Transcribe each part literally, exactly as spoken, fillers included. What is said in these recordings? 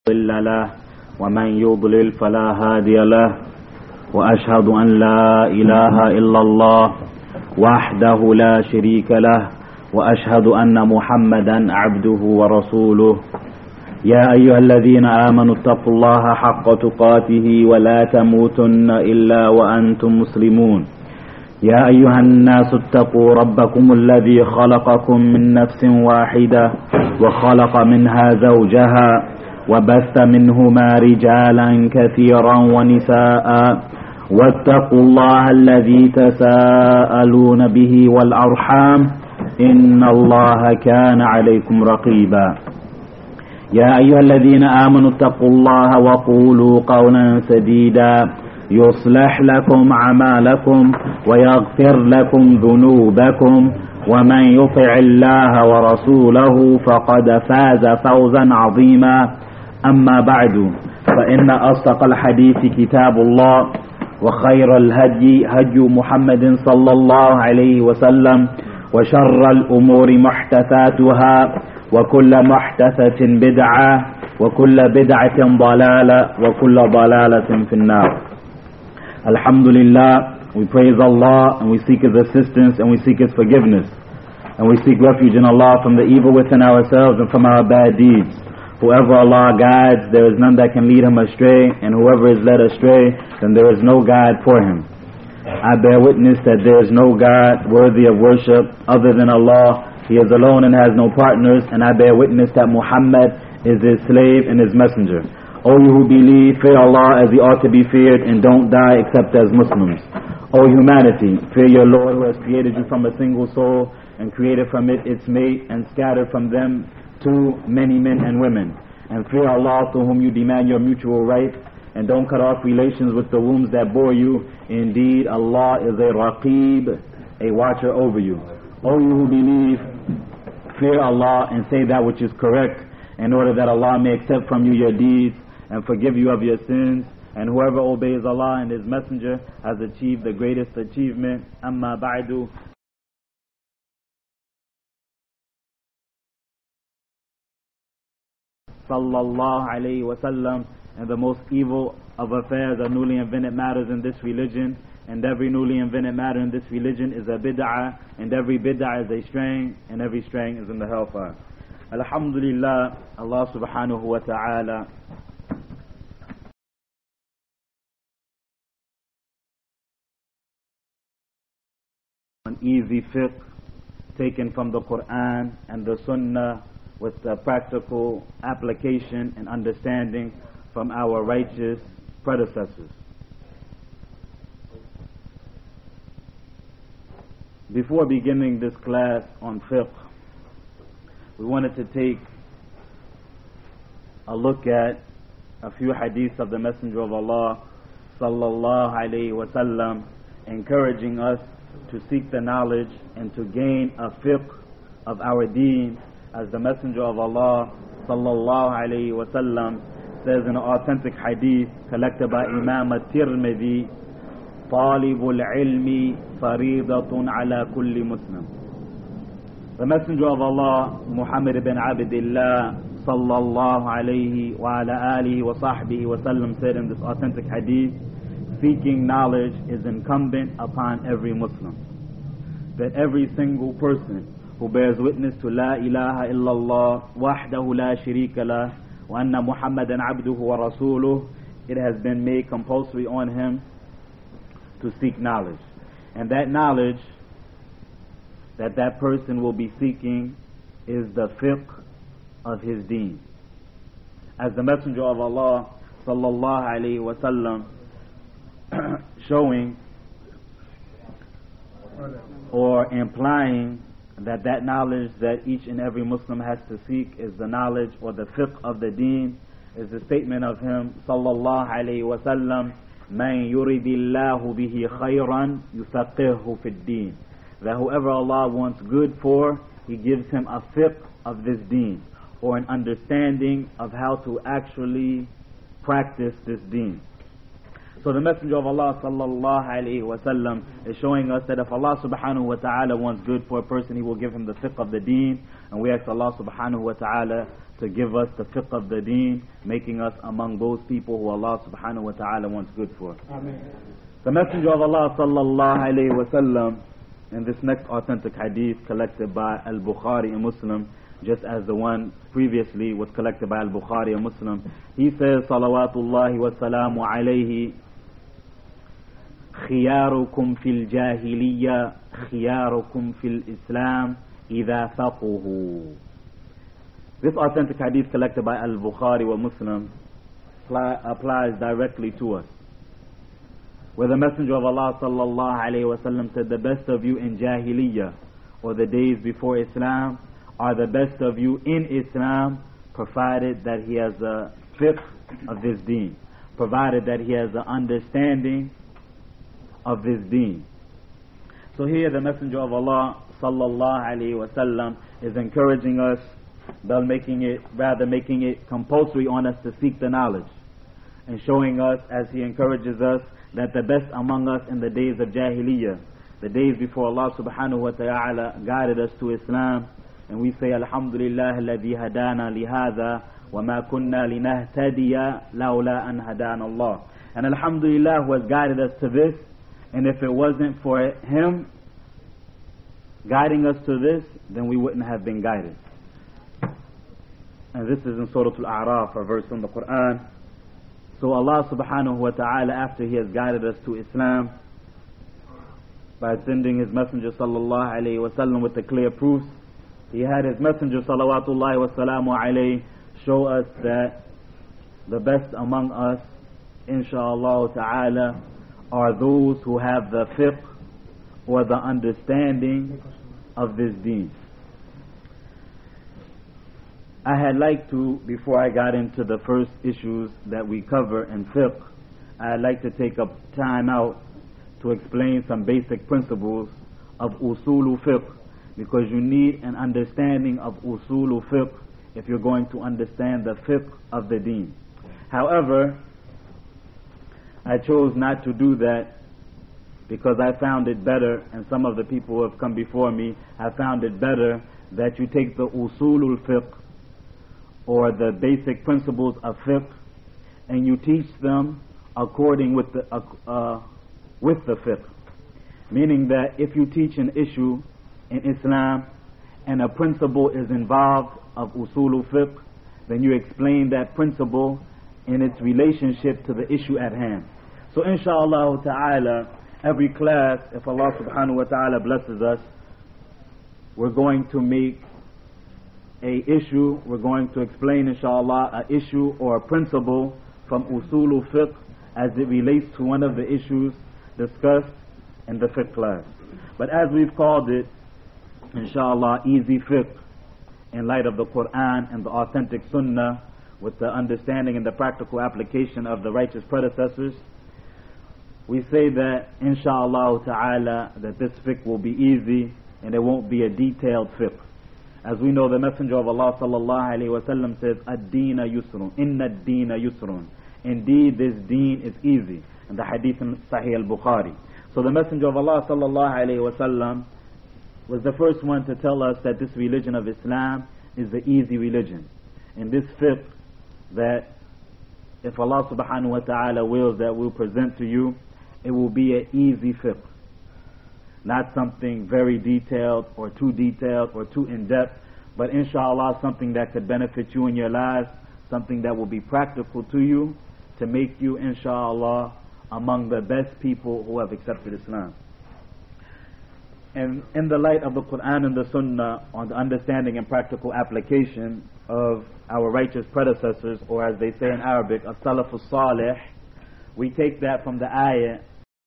مضل له ومن يضلل فلا هادي له وأشهد أن لا إله إلا الله وحده لا شريك له وأشهد أن محمدا عبده ورسوله. يا أيها الذين آمنوا اتقوا الله حق تقاته ولا تموتن إلا وأنتم مسلمون. يا أيها الناس اتقوا ربكم الذي خلقكم من نفس واحدة وخلق منها زوجها وبث منهما رجالا كثيرا ونساء واتقوا الله الذي تساءلون به والأرحام إن الله كان عليكم رقيبا. يا أيها الذين آمنوا اتقوا الله وقولوا قولا سديدا يصلح لكم أعمالكم ويغفر لكم ذنوبكم ومن يطع الله ورسوله فقد فاز فوزا عظيما. أما بعد فإن أصدق الحديث كتاب الله وخير الهدي هدي محمد صلى الله عليه وسلم وشر الأمور محدثاتها وكل محدثة بدعة وكل بدعة ضلالة وكل ضلالة في النار. Alhamdulillah, we praise Allah and we seek His assistance and we seek His forgiveness and we seek refuge in Allah from the evil within ourselves and from our bad deeds. Whoever Allah guides, there is none that can lead him astray, and whoever is led astray, then there is no guide for him. I bear witness that there is no God worthy of worship other than Allah. He is alone and has no partners, and I bear witness that Muhammad is His slave and His messenger. O you who believe, fear Allah as He ought to be feared, and don't die except as Muslims. O humanity, fear your Lord who has created you from a single soul, and created from it its mate, and scattered from them too many men and women. And fear Allah to whom you demand your mutual right, and don't cut off relations with the wombs that bore you. Indeed, Allah is a Raqib, a watcher over you. O you who believe, fear Allah and say that which is correct, in order that Allah may accept from you your deeds and forgive you of your sins. And whoever obeys Allah and His Messenger has achieved the greatest achievement. Amma ba'du. Sallallahu alayhi wa sallam. And the most evil of affairs are newly invented matters in this religion. And every newly invented matter in this religion is a bid'ah. And every bid'ah is a straying. And every straying is in the hellfire. Alhamdulillah, Allah subhanahu wa ta'ala an easy fiqh taken from the Quran and the Sunnah with the practical application and understanding from our righteous predecessors. Before beginning this class on fiqh, we wanted to take a look at a few hadiths of the Messenger of Allah sallallahu alayhi wa sallam, encouraging us to seek the knowledge and to gain a fiqh of our deen, as the Messenger of Allah sallallahu alayhi wa sallam says in an authentic hadith collected by Imam at-Tirmidhi, "Talibul ilmi faridatun ala kulli Muslim." The Messenger of Allah, Muhammad ibn Abdullah sallallahu alayhi wa ala alihi wa sahbihi wa sallam, said in this authentic hadith, seeking knowledge is incumbent upon every Muslim. That every single person who bears witness to La ilaha illallah wahdahu la sharika lah wa anna Muhammadan abduhu wa rasuluh, it has been made compulsory on him to seek knowledge. And that knowledge that that person will be seeking is the fiqh of his deen. As the Messenger of Allah sallallahu alayhi wa sallam showing or implying that that knowledge that each and every Muslim has to seek is the knowledge or the fiqh of the deen, is the statement of him sallallahu alayhi wa sallam, "Man yuridillahu bihi khayran yufaqqihhu fid din." That whoever Allah wants good for, He gives him a fiqh of this deen, or an understanding of how to actually practice this deen. So the Messenger of Allah sallallahu alayhi wa sallam is showing us that if Allah subhanahu wa ta'ala wants good for a person, He will give him the fiqh of the deen. And we ask Allah subhanahu wa ta'ala to give us the fiqh of the deen, making us among those people who Allah subhanahu wa ta'ala wants good for. Amen. The Messenger of Allah sallallahu alayhi wa sallam, in this next authentic hadith collected by Al-Bukhari and Muslim, just as the one previously was collected by Al-Bukhari and Muslim, he says, Salawatullahi wa salamu alayhi, خياركم في الجاهلية خياركم في الإسلام إذا فقهوا. This authentic hadith collected by Al-Bukhari wa Muslim apply, applies directly to us, where the Messenger of Allah sallallahu alayhi wa sallam said, the best of you in Jahiliyyah, or the days before Islam, are the best of you in Islam, provided that he has a fiqh of this deen, provided that he has an understanding of this deen. So here the Messenger of Allah sallallahu alayhi wa sallam is encouraging us, by making it, rather making it compulsory on us to seek the knowledge, and showing us, as he encourages us, that the best among us in the days of Jahiliyyah, the days before Allah subhanahu wa ta'ala guided us to Islam, and we say Alhamdulillah alladhi hadana lihada wa ma kunna linahtadiya lawla an hadana Allah. And Alhamdulillah who has guided us to this, and if it wasn't for Him guiding us to this, then we wouldn't have been guided. And this is in Surah Al-A'raf, a verse in the Quran. So Allah subhanahu wa ta'ala, after He has guided us to Islam by sending His Messenger sallallahu alayhi wa sallam with the clear proofs, He had His Messenger salawatullahi wa salamu alayhi show us that the best among us, inshaAllah ta'ala, are those who have the fiqh or the understanding of this deen. I had liked to, before I got into the first issues that we cover in fiqh, I'd like to take up time out to explain some basic principles of usulu fiqh, because you need an understanding of usulu fiqh if you're going to understand the fiqh of the deen. However, I chose not to do that because I found it better, and some of the people who have come before me have found it better, that you take the usulul fiqh, or the basic principles of fiqh, and you teach them according with the uh, uh, with the fiqh. Meaning that if you teach an issue in Islam and a principle is involved of usulul fiqh, then you explain that principle in its relationship to the issue at hand. So inshaAllah ta'ala, every class, if Allah subhanahu wa ta'ala blesses us, we're going to make a issue, we're going to explain inshallah a issue or a principle from usulul fiqh as it relates to one of the issues discussed in the fiqh class. But as we've called it, inshallah, easy fiqh, in light of the Quran and the authentic sunnah, with the understanding and the practical application of the righteous predecessors, we say that inshallah ta'ala that this fiqh will be easy and it won't be a detailed fiqh. As we know, the Messenger of Allah sallallahu alayhi wa sallam says, ad-deena yusrun, inna ad-deena yusrun. Indeed, this deen is easy. In the hadith in Sahih al-Bukhari. So the Messenger of Allah sallallahu alayhi wa sallam was the first one to tell us that this religion of Islam is the easy religion. And this fiqh, that if Allah subhanahu wa ta'ala wills, that we'll present to you, it will be an easy fiqh. Not something very detailed or too detailed or too in-depth, but inshallah something that could benefit you in your lives, something that will be practical to you, to make you inshallah among the best people who have accepted Islam. And in the light of the Quran and the Sunnah, on the understanding and practical application of our righteous predecessors, or as they say in Arabic, as-salaf as-salih, we take that from the ayah,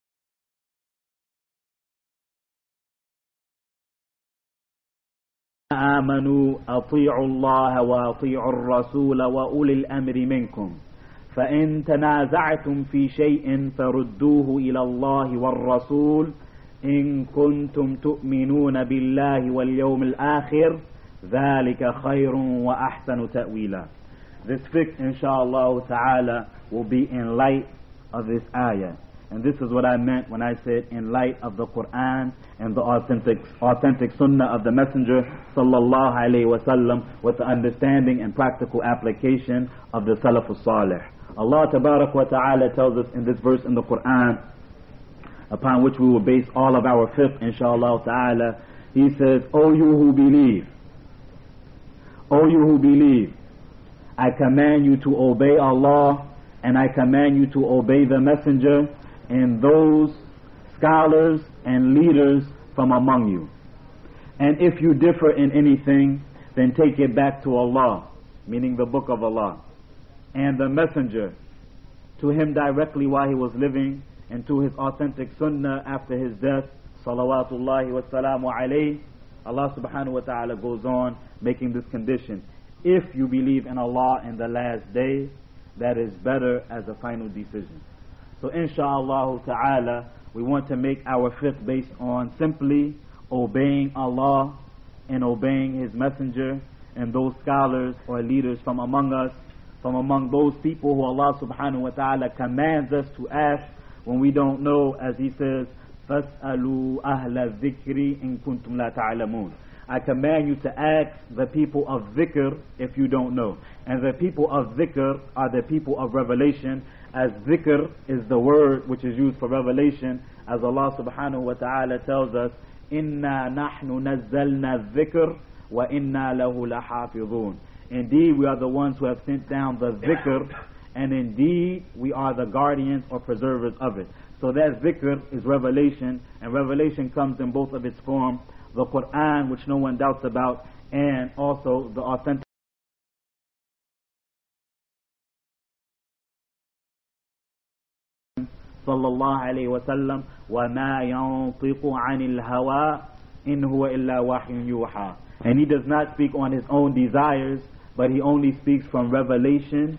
آمنوا أطيعوا الله وأطيعوا الرسول وأولي الأمر منكم فإن تنازعتم في شيء فردوه إلى الله والرسول إن كنتم تؤمنون بالله واليوم الآخر ذلك خير وأحسن تأويلا. This fiqh inshallah ta'ala will be in light of this ayah. And this is what I meant when I said in light of the Quran and the authentic authentic sunnah of the Messenger sallallahu alaihi wasallam, with the understanding and practical application of the Salafus Salih. Allah tabarak wa ta'ala tells us in this verse in the Quran, upon which we will base all of our fiqh inshallah ta'ala. He says, O you who believe, O you who believe, I command you to obey Allah, and I command you to obey the Messenger and those scholars and leaders from among you. And if you differ in anything, then take it back to Allah, meaning the book of Allah, and the Messenger, to him directly while he was living, and to his authentic sunnah after his death, salawatullahi wa salamu alayhi. Allah subhanahu wa ta'ala goes on making this condition. If you believe in Allah and the last day, that is better as a final decision. So insha'Allah ta'ala, we want to make our fiqh based on simply obeying Allah and obeying His Messenger and those scholars or leaders from among us, from among those people who Allah subhanahu wa ta'ala commands us to ask when we don't know, as He says, فَاسْأَلُوا أَهْلَ الذِّكْرِ إِن كُنْتُمْ لَا تَعْلَمُونَ. I command you to ask the people of dhikr if you don't know. And the people of dhikr are the people of revelation, as dhikr is the word which is used for revelation, as Allah subhanahu wa ta'ala tells us, إِنَّا نَحْنُ نَزَّلْنَا الذِّكْرِ وَإِنَّا لَهُ لَحَافِظُونَ. Indeed, we are the ones who have sent down the dhikr, and indeed, we are the guardians or preservers of it. So that dhikr is revelation, and revelation comes in both of its forms, the Quran, which no one doubts about, and also the authentic sallallahu alayhi wa sallam, وَمَا يَنطِقُ عَنِ الْهَوَىٰ إِنْ هُوَ إِلَّا وَحْيٌ يُوحَىٰ. And he does not speak on his own desires, but he only speaks from revelation.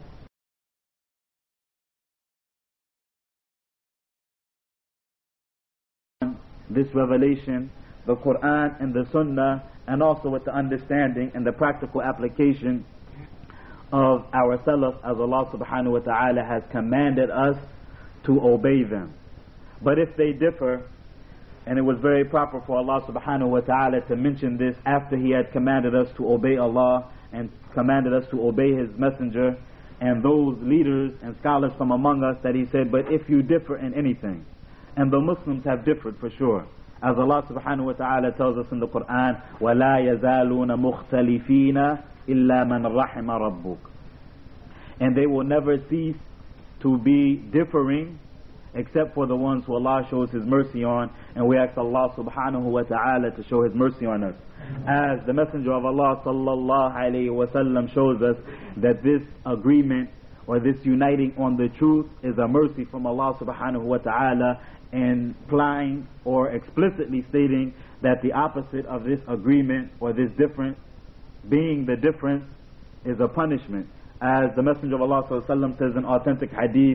This revelation, the Quran and the Sunnah, and also with the understanding and the practical application of our Salaf, as Allah subhanahu wa ta'ala has commanded us to obey them. But if they differ, and it was very proper for Allah subhanahu wa ta'ala to mention this after He had commanded us to obey Allah and commanded us to obey His Messenger and those leaders and scholars from among us, that He said, but if you differ in anything, and the Muslims have differed for sure, as Allah subhanahu wa ta'ala tells us in the Quran, وَلَا يَزَالُونَ مُخْتَلِفِينَ إِلَّا مَنْ رَحِمَ رَبُّكَ. And they will never cease to be differing except for the ones who Allah shows His mercy on, and we ask Allah subhanahu wa ta'ala to show His mercy on us. As the Messenger of Allah sallallahu alayhi wa sallam shows us that this agreement or this uniting on the truth is a mercy from Allah subhanahu wa ta'ala, implying or explicitly stating that the opposite of this agreement or this difference, being the difference, is a punishment. As the Messenger of Allah sallallahu alayhi wa sallam says in authentic hadith,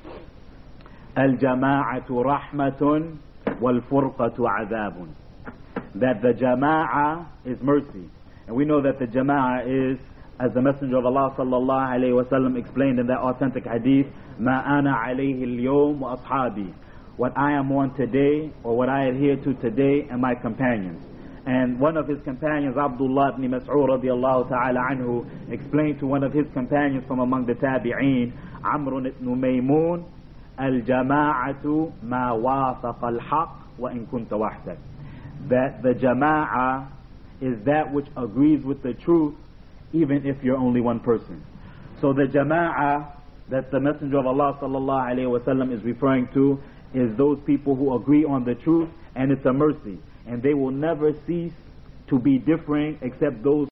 الجماعة رحمة والفرقة عذاب. That the jama'ah is mercy. And we know that the jama'ah is, as the Messenger of Allah sallallahu alayhi wa sallam explained in that authentic hadith, ما أنا عليه اليوم وأصحابي. What I am on today, or what I adhere to today, and my companions. And one of his companions, Abdullah ibn Mas'ud radiallahu ta'ala anhu, explained to one of his companions from among the tabi'een, Amr ibn Maymun, Al-jama'atu ma wafaqa al-haq wa in kunta wahdak. That the jama'ah is that which agrees with the truth, even if you're only one person. So the jama'ah that the Messenger of Allah sallallahu alayhi wa sallam is referring to is those people who agree on the truth, and it's a mercy. And they will never cease to be differing except those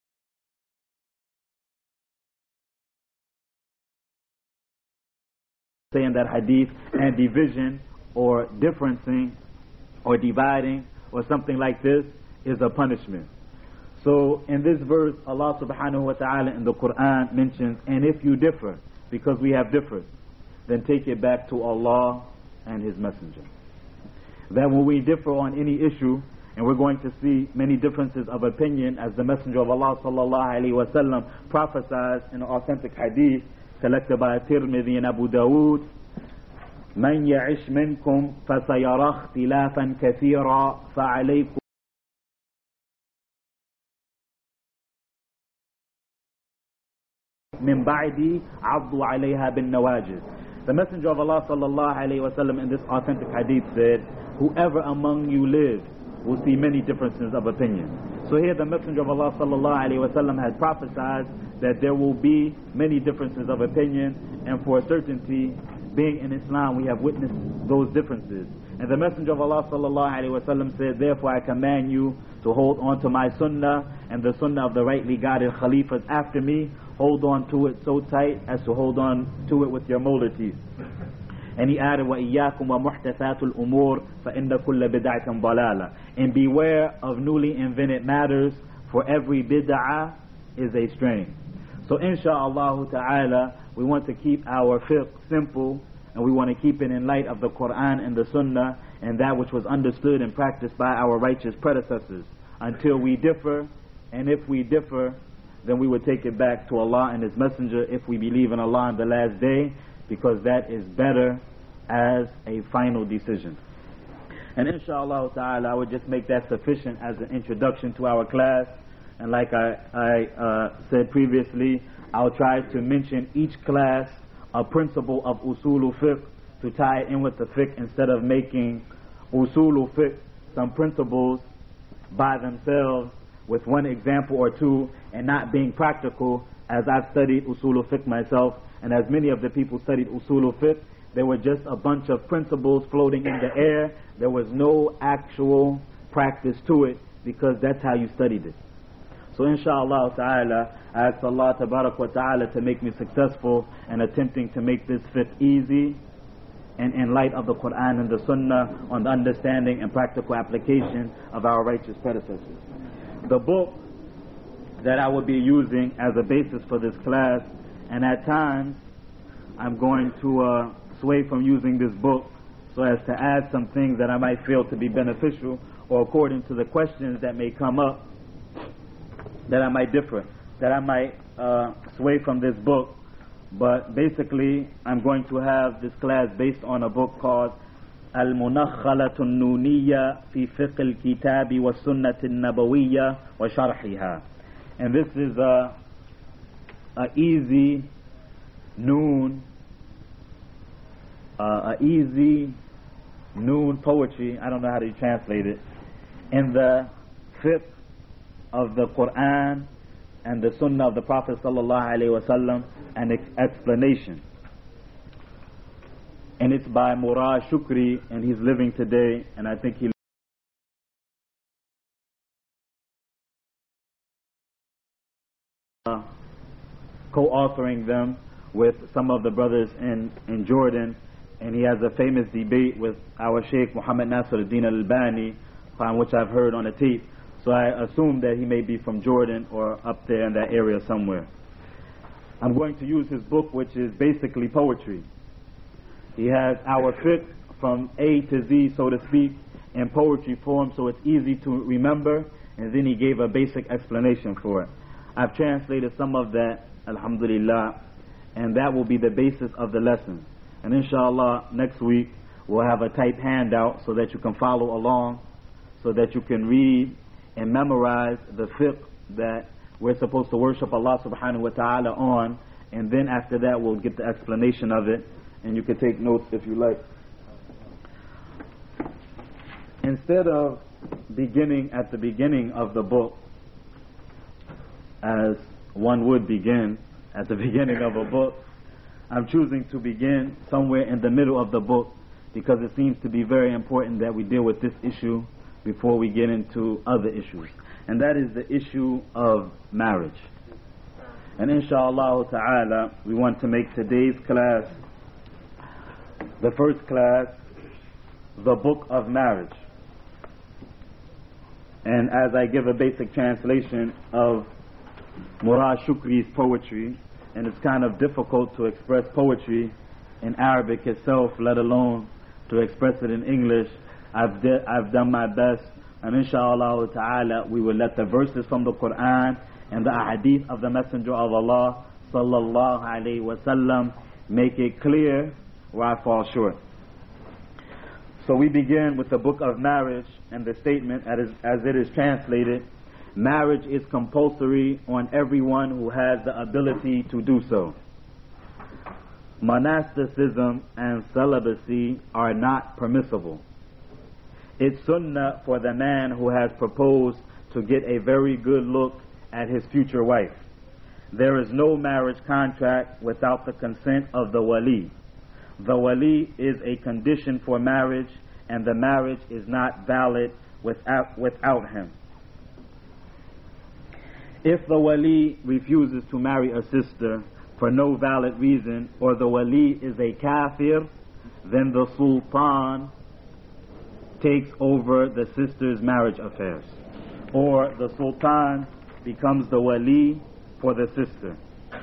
say in that hadith, and division or differencing or dividing or something like this is a punishment. So in this verse, Allah subhanahu wa ta'ala in the Quran mentions, and if you differ, because we have differed, then take it back to Allah and His Messenger. That when we differ on any issue, and we're going to see many differences of opinion, as the Messenger of Allah sallallahu alayhi wa sallam prophesied in an authentic hadith collected by Tirmidhi and Abu Dawood, من يعش منكم فسيرى اختلافا كثيرا فعليكم من بعدي عضوا عليها بالنواجذ. The Messenger of Allah sallallahu alayhi wa sallam in this authentic hadith said, whoever among you lives will see many differences of opinion. So here the Messenger of Allah sallallahu alayhi wa sallam had prophesied that there will be many differences of opinion, and for a certainty, being in Islam, we have witnessed those differences. And the Messenger of Allah sallallahu alayhi wa sallam said, therefore I command you to hold on to my sunnah and the sunnah of the rightly guided Khalifas after me. Hold on to it so tight as to hold on to it with your molar teeth. And he added, وَإِيَّاكُمْ وَمُحْدَثَاتُ الْأُمُورِ فَإِنَّ كُلَّ بِدْعَةٍ ضَلَالَةٍ. And beware of newly invented matters, for every bid'ah is a strain. So insha'Allah ta'ala, we want to keep our fiqh simple, and we want to keep it in light of the Quran and the Sunnah, and that which was understood and practiced by our righteous predecessors, until we differ. And if we differ, then we would take it back to Allah and His Messenger if we believe in Allah on the last day, because that is better as a final decision. And inshallah ta'ala, I would just make that sufficient as an introduction to our class. And like I, I uh, said previously, I'll try to mention each class a principle of usulul fiqh to tie it in with the fiqh, instead of making usulul fiqh some principles by themselves with one example or two and not being practical. As I've studied usulul fiqh myself, and as many of the people studied usulul fiqh, there were just a bunch of principles floating in the air. There was no actual practice to it, because that's how you studied it. So inshallah ta'ala, I ask Allah tabarak wa ta'ala to make me successful in attempting to make this fiqh easy and in light of the Quran and the Sunnah, on the understanding and practical application of our righteous predecessors. The book that I will be using as a basis for this class, and at times I'm going to uh, sway from using this book so as to add some things that I might feel to be beneficial, or according to the questions that may come up, that I might differ, that I might uh, sway from this book. But basically, I'm going to have this class based on a book called Al-Munakhalatun Nuniyya fi Fiqh al-Kitabi wa Sunnati al-Nabawiyya wa Sharhiha. And this is a, a easy noon, uh, a easy noon poetry, I don't know how to translate it, in the fiqh of the Quran and the Sunnah of the Prophet sallallahu alaihi wasallam, an ex explanation. And it's by Murad Shukri, and he's living today, and I think he uh, co-authoring them with some of the brothers in, in Jordan, and he has a famous debate with our Sheikh Muhammad Nasiruddin al-Albani, on which I've heard on a tape. So I assume that he may be from Jordan or up there in that area somewhere. I'm going to use his book, which is basically poetry. He has our fiqh from A to Z, so to speak, in poetry form, so it's easy to remember, and then he gave a basic explanation for it. I've translated some of that, alhamdulillah, and that will be the basis of the lesson. And inshallah, next week we'll have a type handout so that you can follow along, so that you can read and memorize the fiqh that we're supposed to worship Allah subhanahu wa ta'ala on, and then after that we'll get the explanation of it, and you can take notes if you like. Instead of beginning at the beginning of the book, as one would begin at the beginning of a book, I'm choosing to begin somewhere in the middle of the book, because it seems to be very important that we deal with this issue before we get into other issues, and that is the issue of marriage. And inshallah ta'ala, we want to make today's class, the first class, the book of marriage. And as I give a basic translation of Murad Shukri's poetry, and it's kind of difficult to express poetry in Arabic itself, let alone to express it in English, I've, I've done my best, and inshallah ta'ala we will let the verses from the Quran and the ahadith of the Messenger of Allah sallallahu alayhi wa sallam make it clear where I fall short. So we begin with the book of marriage and the statement as, as it is translated. Marriage is compulsory on everyone who has the ability to do so. Monasticism and celibacy are not permissible. It's sunnah for the man who has proposed to get a very good look at his future wife. There is no marriage contract without the consent of the wali. The wali is a condition for marriage, and the marriage is not valid without, without him. If the wali refuses to marry a sister for no valid reason, or the wali is a kafir, then the sultan takes over the sister's marriage affairs, or the sultan becomes the wali for the sister.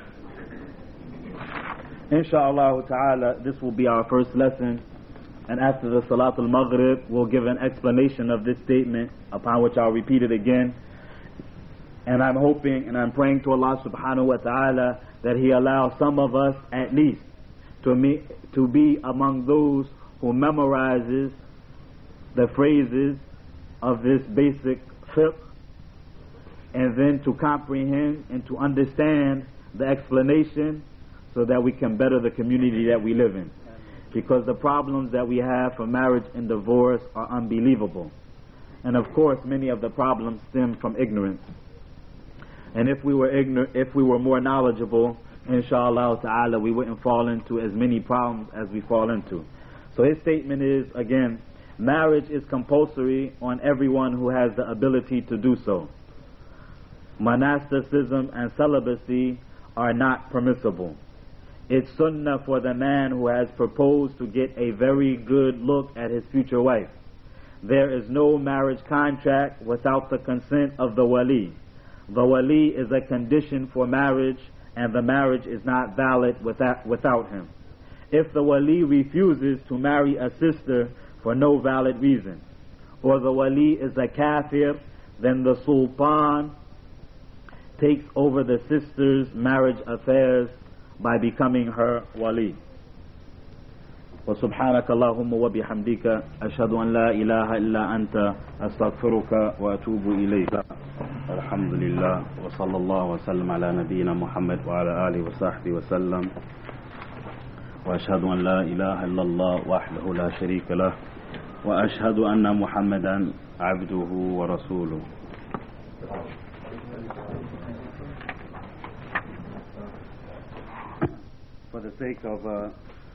Insha'Allah ta'ala, this will be our first lesson, and after the Salat al-Maghrib we'll give an explanation of this statement, upon which I'll repeat it again. And I'm hoping and I'm praying to Allah subhanahu wa ta'ala that He allows some of us at least to, me, to be among those who memorizes the phrases of this basic fiqh, and then to comprehend and to understand the explanation so that we can better the community that we live in. Because the problems that we have for marriage and divorce are unbelievable. And of course many of the problems stem from ignorance. And if we were ignorant, if we were more knowledgeable, inshallah ta'ala, we wouldn't fall into as many problems as we fall into. So his statement is, again, marriage is compulsory on everyone who has the ability to do so. Monasticism and celibacy are not permissible. It's sunnah for the man who has proposed to get a very good look at his future wife. There is no marriage contract without the consent of the wali. The wali is a condition for marriage, and the marriage is not valid without, without him. If the wali refuses to marry a sister for no valid reason, or the wali is a kafir, then the sultan takes over the sister's marriage affairs by becoming her wali. وسبحانك اللهم وبحمدك أشهد أن لا إله إلا أنت أستغفرك وأتوب إليك. الحمد لله وصلى الله وسلم على نبينا محمد وعلى آله وصحبه وسلم. وأشهد أن لا إله إلا الله وحده لا شريك له وأشهد أن محمدا عبده ورسوله. For the sake of uh,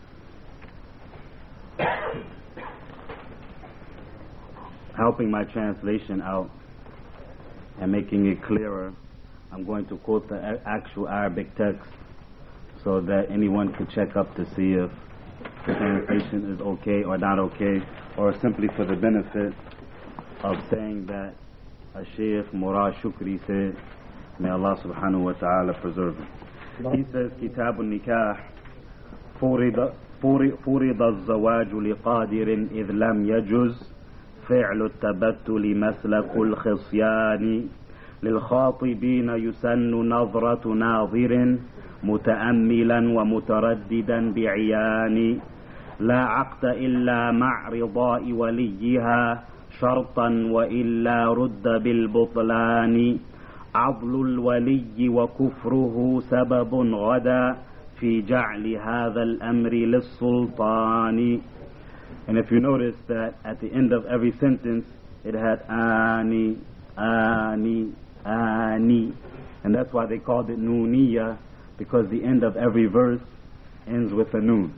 helping my translation out and making it clearer, I'm going to quote the actual Arabic text so that anyone can check up to see if the translation is okay or not okay, or simply for the benefit of saying that a Shaykh Murad Shukri said, may Allah subhanahu wa ta'ala preserve him. He says, Kitab al-Nikah, فرض فرض الزواج لقادر إذ لم يجز فعل التبتل مسلك الخصيان للخاطبين يسن نظرة ناظر متأملا ومترددا بعيان لا عقد إلا مع رضاء وليها شرطا وإلا رد بالبطلان عضل الولي وكفره سبب غدا في جعل هذا الأمر للسلطان. And if you notice that at the end of every sentence it had ani, ani, ani, and that's why they called it nooniya, because the end of every verse ends with a noon.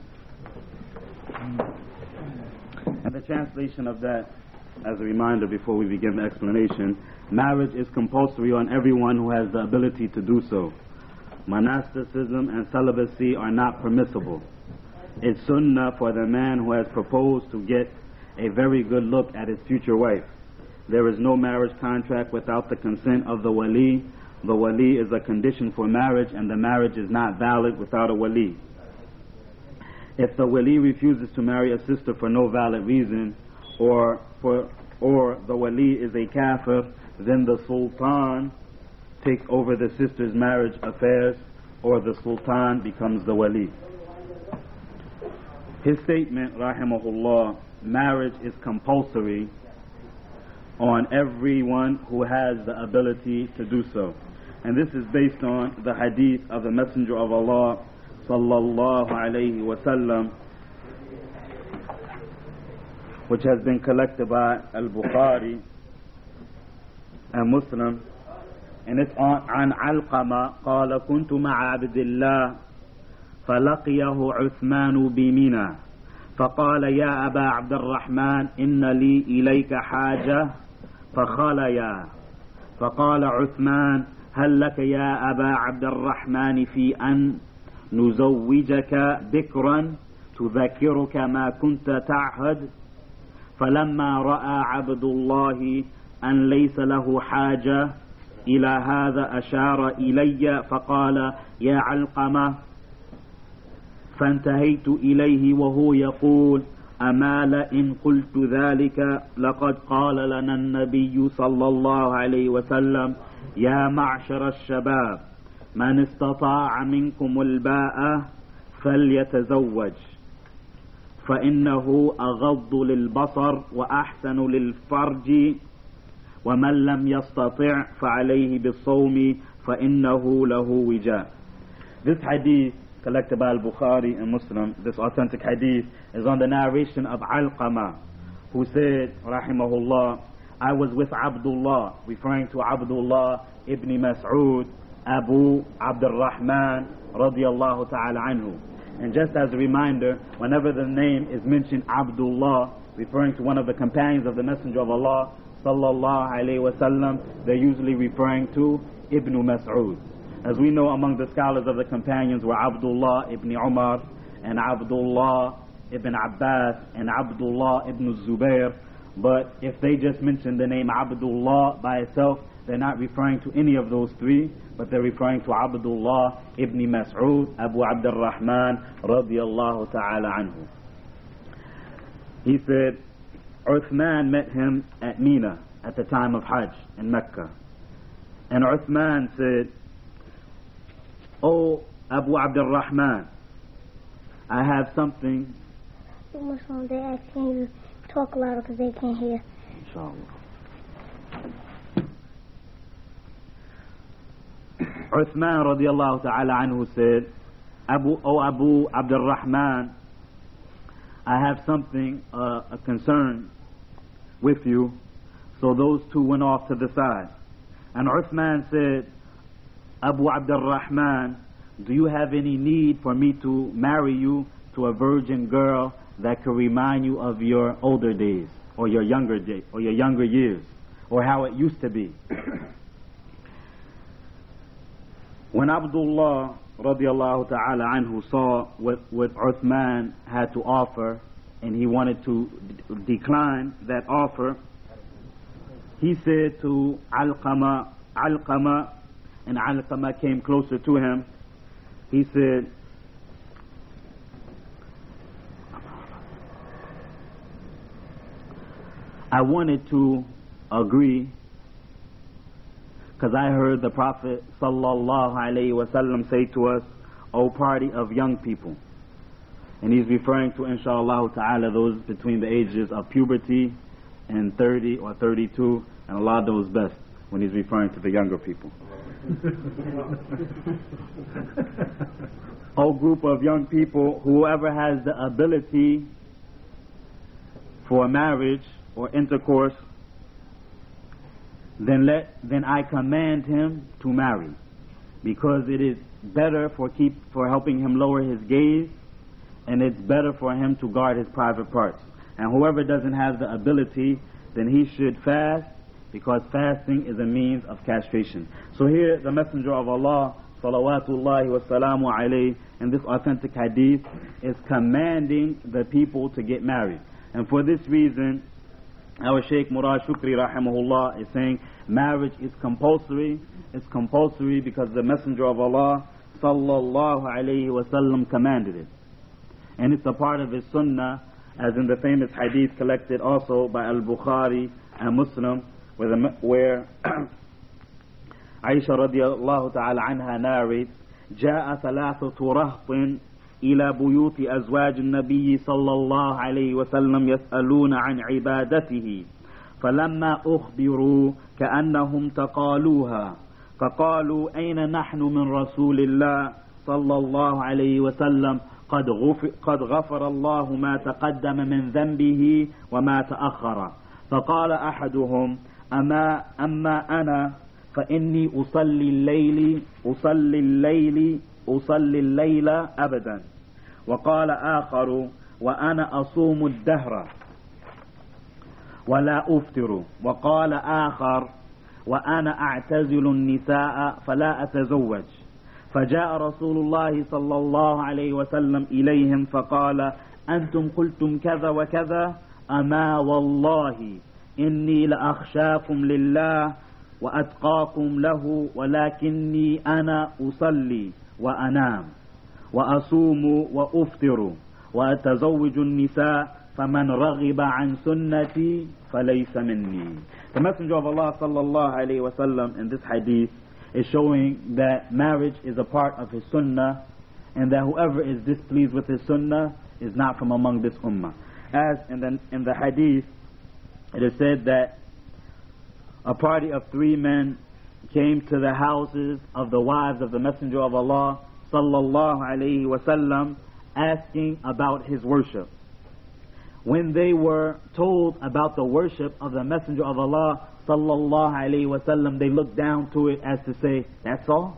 And the translation of that, as a reminder before we begin the explanation, marriage is compulsory on everyone who has the ability to do so. Monasticism and celibacy are not permissible. It's sunnah for the man who has proposed to get a very good look at his future wife. There is no marriage contract without the consent of the wali. The wali is a condition for marriage, and the marriage is not valid without a wali. If the wali refuses to marry a sister for no valid reason, or for or the wali is a kafir, then the sultan takes over the sister's marriage affairs, or the sultan becomes the wali. His statement, rahimahullah, marriage is compulsory on everyone who has the ability to do so. And this is based on the hadith of the Messenger of Allah sallallahu alayhi wa sallam, which has been collected by Al-Bukhari and Muslim. And it's on عن علقمة قال كنت مع عبد الله فلقيه عثمان بمنى فقال يا أبا عبد الرحمن إن لي إليك حاجة فخليا فقال عثمان هل لك يا أبا عبد الرحمن في أن نزوجك بكرا تذكرك ما كنت تعهد فلما رأى عبد الله أن ليس له حاجة إلى هذا أشار إلي فقال يا علقمة فانتهيت إليه وهو يقول أما لئن قلت ذلك لقد قال لنا النبي صلى الله عليه وسلم يا معشر الشباب من استطاع منكم الباءة فليتزوج فإنه أغض للبصر وأحسن للفرج ومن لم يستطع فعليه بالصوم فإنه له وجاء. This hadith collected by Al-Bukhari and Muslim, this authentic hadith, is on the narration of Alqamah, who said, rahimahullah, I was with Abdullah, referring to Abdullah ibn Mas'ud, Abu Abdurrahman, radiyallahu ta'ala anhu. And just as a reminder, whenever the name is mentioned Abdullah, referring to one of the companions of the Messenger of Allah, sallallahu alayhi wa sallam, they're usually referring to Ibn Mas'ud. As we know, among the scholars of the companions were Abdullah ibn Umar and Abdullah ibn Abbas and Abdullah ibn Zubair. But if they just mention the name Abdullah by itself, they're not referring to any of those three, but they're referring to Abdullah ibn Mas'ud, Abu Abdurrahman, radiyallahu ta'ala anhu. He said, Uthman met him at Mina at the time of Hajj in Mecca. And Uthman said, Oh, Abu Abdurrahman, I have something. Muslim, they're asking you to talk louder because they can't hear. Inshallah. Uthman radiallahu ta'ala anhu said, Abu, oh Abu Abdurrahman, I have something, uh, a concern with you. So those two went off to the side. And Uthman said, Abu Abdurrahman, do you have any need for me to marry you to a virgin girl that could remind you of your older days or your younger days or your younger years or how it used to be? When Abdullah radiallahu ta'ala anhu saw what, what Uthman had to offer and he wanted to d- decline that offer, he said to Alqamah, Alqamah, and Alqamah came closer to him. He said, I wanted to agree because I heard the Prophet sallallahu alayhi wa sallam say to us, O party of young people. And he's referring to, inshallah ta'ala, those between the ages of puberty and thirty or thirty-two, and Allah knows best when he's referring to the younger people. O group of young people, whoever has the ability for marriage or intercourse, then let then I command him to marry, because it is better for keep for helping him lower his gaze, and it's better for him to guard his private parts. And whoever doesn't have the ability, then he should fast, because fasting is a means of castration. So here the Messenger of Allah salawatullahi wasalamu alayhi in this authentic hadith is commanding the people to get married. And for this reason, our Shaykh Murad Shukri rahimahullah is saying marriage is compulsory. It's compulsory because the Messenger of Allah sallallahu alayhi wasallam commanded it. And it's a part of his sunnah, as in the famous hadith collected also by Al-Bukhari and Muslim, where, the, where Aisha radiallahu ta'ala anha narrates, جاء ثلاثة رهط إلى بيوت أزواج النبي صلى الله عليه وسلم يسألون عن عبادته، فلما أخبروا كأنهم تقالوها، فقالوا أين نحن من رسول الله صلى الله عليه وسلم؟ قد غفر, قد غفر الله ما تقدم من ذنبه وما تأخر. فقال أحدهم: أما, أما أنا فإني أصلي الليل أصلي الليل أصلي الليل أبدا. وقال آخر: وأنا أصوم الدهر ولا أفطر. وقال آخر: وأنا أعتزل النساء فلا أتزوج. فجاء رسول الله صلى الله عليه وسلم إليهم فقال: أنتم قلتم كذا وكذا؟ أما والله إني لأخشاكم لله وأتقاكم له، ولكني أنا أصلي وأنام وأصوم وأفطر وأتزوج النساء، فمن رغب عن سنتي فليس مني. The Messenger of Allah sallallahu alayhi wa sallam in this hadith is showing that marriage is a part of his sunnah, and that whoever is displeased with his sunnah is not from among this ummah. As in the, in the hadith, it is said that a party of three men came to the houses of the wives of the Messenger of Allah sallallahu alayhi wa sallam, asking about his worship. When they were told about the worship of the Messenger of Allah sallallahu alayhi wa sallam, they looked down to it as to say, that's all?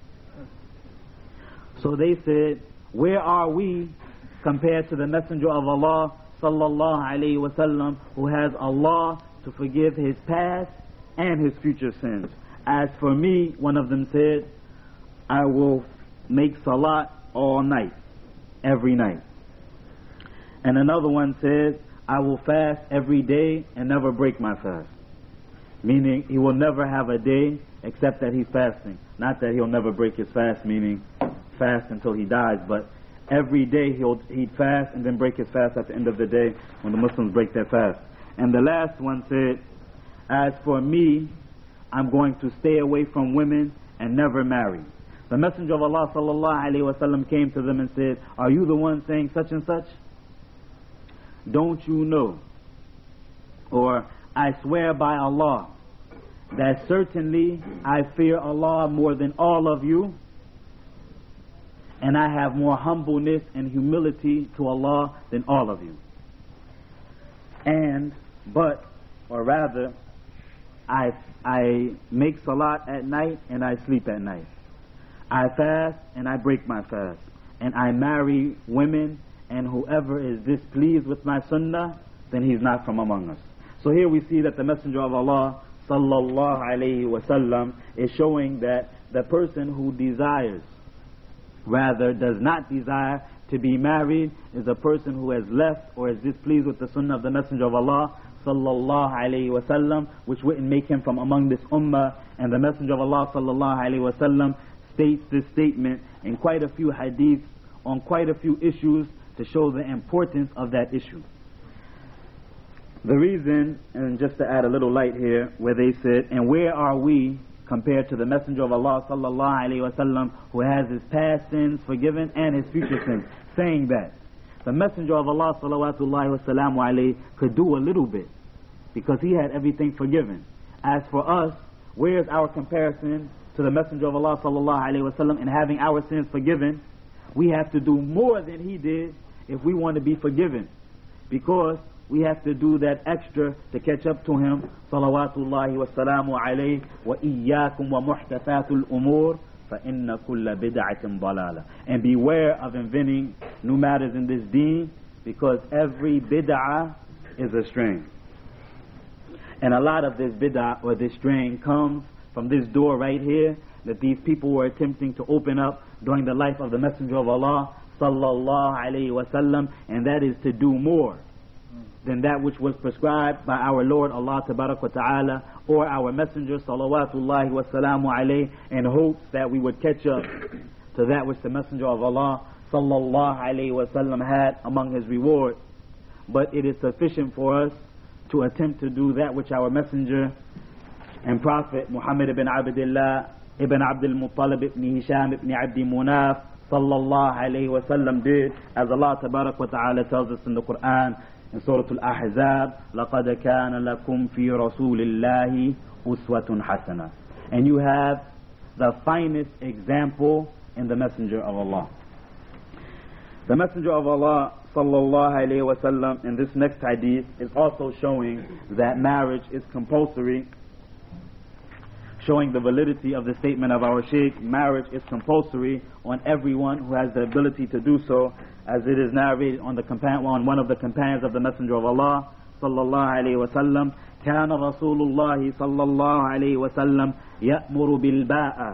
So they said, where are we compared to the Messenger of Allah sallallahu alayhi wa sallam, who has Allah to forgive his past and his future sins? As for me, one of them said, I will make salat all night, every night. And another one says, I will fast every day and never break my fast. Meaning he will never have a day except that he's fasting. Not that he'll never break his fast, meaning fast until he dies, but every day he'll he'd fast and then break his fast at the end of the day when the Muslims break their fast. And the last one said, as for me, I'm going to stay away from women and never marry. The Messenger of Allah sallallahu alaihi wasallam came to them and said, are you the one saying such and such? Don't you know, or I swear by Allah, that certainly I fear Allah more than all of you, and I have more humbleness and humility to Allah than all of you. And, but, or rather, I, I make salat at night and I sleep at night. I fast and I break my fast. And I marry women, and whoever is displeased with my sunnah, then he's not from among us. So here we see that the Messenger of Allah sallallahu alayhi wa sallam is showing that the person who desires, rather does not desire to be married, is a person who has left or is displeased with the sunnah of the Messenger of Allah sallallahu alayhi wa sallam, which wouldn't make him from among this ummah. And the Messenger of Allah sallallahu alayhi wa sallam states this statement in quite a few hadiths on quite a few issues to show the importance of that issue. The reason, and just to add a little light here, where they said, and where are we compared to the Messenger of Allah sallallahu alayhi wa sallam, who has his past sins forgiven and his future sins? Saying that the Messenger of Allah salawatullahi wa salamu alayhi could do a little bit because he had everything forgiven. As for us, where is our comparison to the Messenger of Allah sallallahu alayhi wa sallam in having our sins forgiven? We have to do more than he did if we want to be forgiven, because we have to do that extra to catch up to him. Salawatullahi wa salamu alayhi wa iyyakum wa muhtathatul umur fa inna kulla bid'atin dalala. And beware of inventing new matters in this deen, because every bid'ah is a strain. And a lot of this bid'ah or this strain comes from this door right here that these people were attempting to open up during the life of the Messenger of Allah sallallahu alayhi wa sallam, and that is to do more than that which was prescribed by our Lord Allah tabarak wa ta'ala or our Messenger salawatullahi wa salamu alayhi, in hopes that we would catch up to that which the Messenger of Allah sallallahu alayhi wa sallam had among his reward. But it is sufficient for us to attempt to do that which our Messenger and Prophet Muhammad ibn Abdullah ibn Abdul Muttalib ibn Hisham ibn Abdi Munaf sallallahu alayhi wa sallam did, as Allah tabarak wa ta'ala tells us in the Quran in Surah Al-Ahzab, لَقَدْ كَانَ لَكُمْ فِي رَسُولِ اللَّهِ أُسْوَةٌ حَسَنَةٌ. And you have the finest example in the Messenger of Allah. The Messenger of Allah sallallahu alayhi wa sallam in this next hadith is also showing that marriage is compulsory, showing the validity of the statement of our Shaykh. Marriage is compulsory on everyone who has the ability to do so, as it is narrated on the compan- on one of the companions of the Messenger of Allah sallallahu alayhi wa sallam. كان رسول الله صلى الله عليه وسلم يأمر بالباء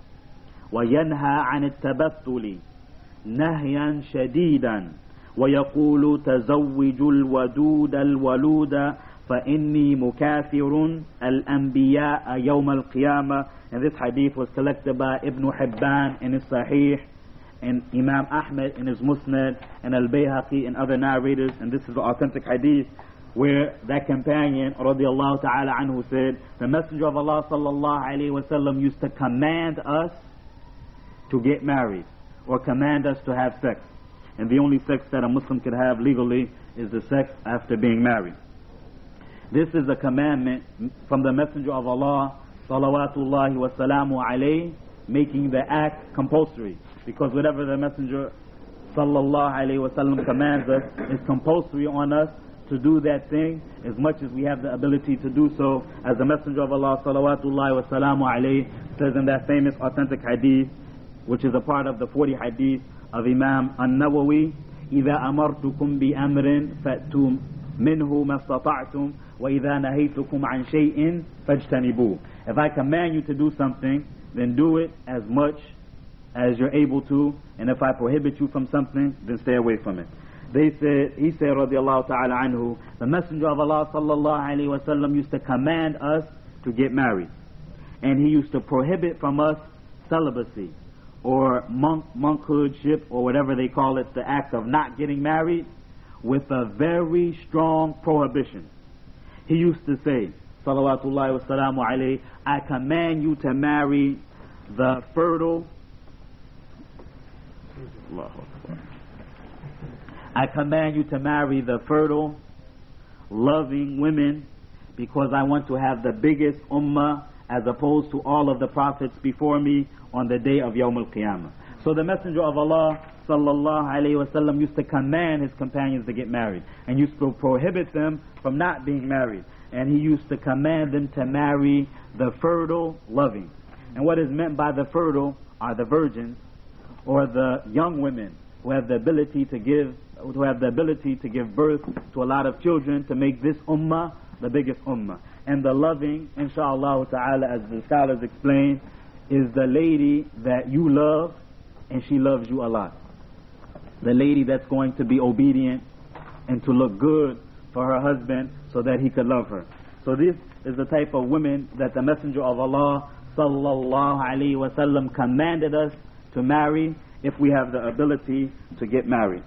وينهى عن التبتل نهيا شديدا ويقول تزوجوا الودود الولود فإني مكافر الأنبياء يوم القيامة. And this hadith was collected by Ibn Hibban in his Sahih, and Imam Ahmed in his Musnad, and Al-Bayhaqi and other narrators. And this is the authentic hadith where that companion radiallahu ta'ala anhu said, the Messenger of Allah sallallahu alayhi wa sallam used to command us to get married, or command us to have sex. And the only sex that a Muslim could have legally is the sex after being married. This is a commandment from the Messenger of Allah salawatullahi wa salamu alayhi, making the act compulsory, because whatever the Messenger sallallahu alayhi wa sallam commands us is compulsory on us to do that thing, as much as we have the ability to do so, as the Messenger of Allah salawatullahi wa salamu alayhi says in that famous authentic hadith, which is a part of the forty hadith of Imam An-Nawawi, إِذَا أَمَرْتُكُمْ بِأَمْرٍ فَأْتُوا مِنْهُ مَا اسْتَطَعْتُمْ وَإِذَا نَهَيْتُكُمْ عَنْ شَيْءٍ فَاجْتَنِبُوهُ. If I command you to do something, then do it as much as you're able to, and if I prohibit you from something, then stay away from it. They said, he said radiallahu ta'ala anhu, the Messenger of Allah sallallahu alayhi wa sallam used to command us to get married, and he used to prohibit from us celibacy, or monk, monkhoodship, or whatever they call it, the act of not getting married, with a very strong prohibition. He used to say, salawatullahi wa salamu alayhi, I command you to marry the fertile, I command you to marry the fertile, loving women, because I want to have the biggest ummah as opposed to all of the prophets before me on the day of Yawm al-Qiyamah. So the Messenger of Allah sallallahu alayhi wa sallam used to command his companions to get married, and used to prohibit them from not being married. And he used to command them to marry the fertile, loving. And what is meant by the fertile are the virgins, or the young women who have the ability to give who have the ability to give birth to a lot of children, to make this ummah the biggest ummah. And the loving, inshallah ta'ala, as the scholars explain, is the lady that you love and she loves you a lot. The lady that's going to be obedient and to look good for her husband so that he could love her. So this is the type of women that the Messenger of Allah sallallahu alayhi wa sallam commanded us to marry if we have the ability to get married.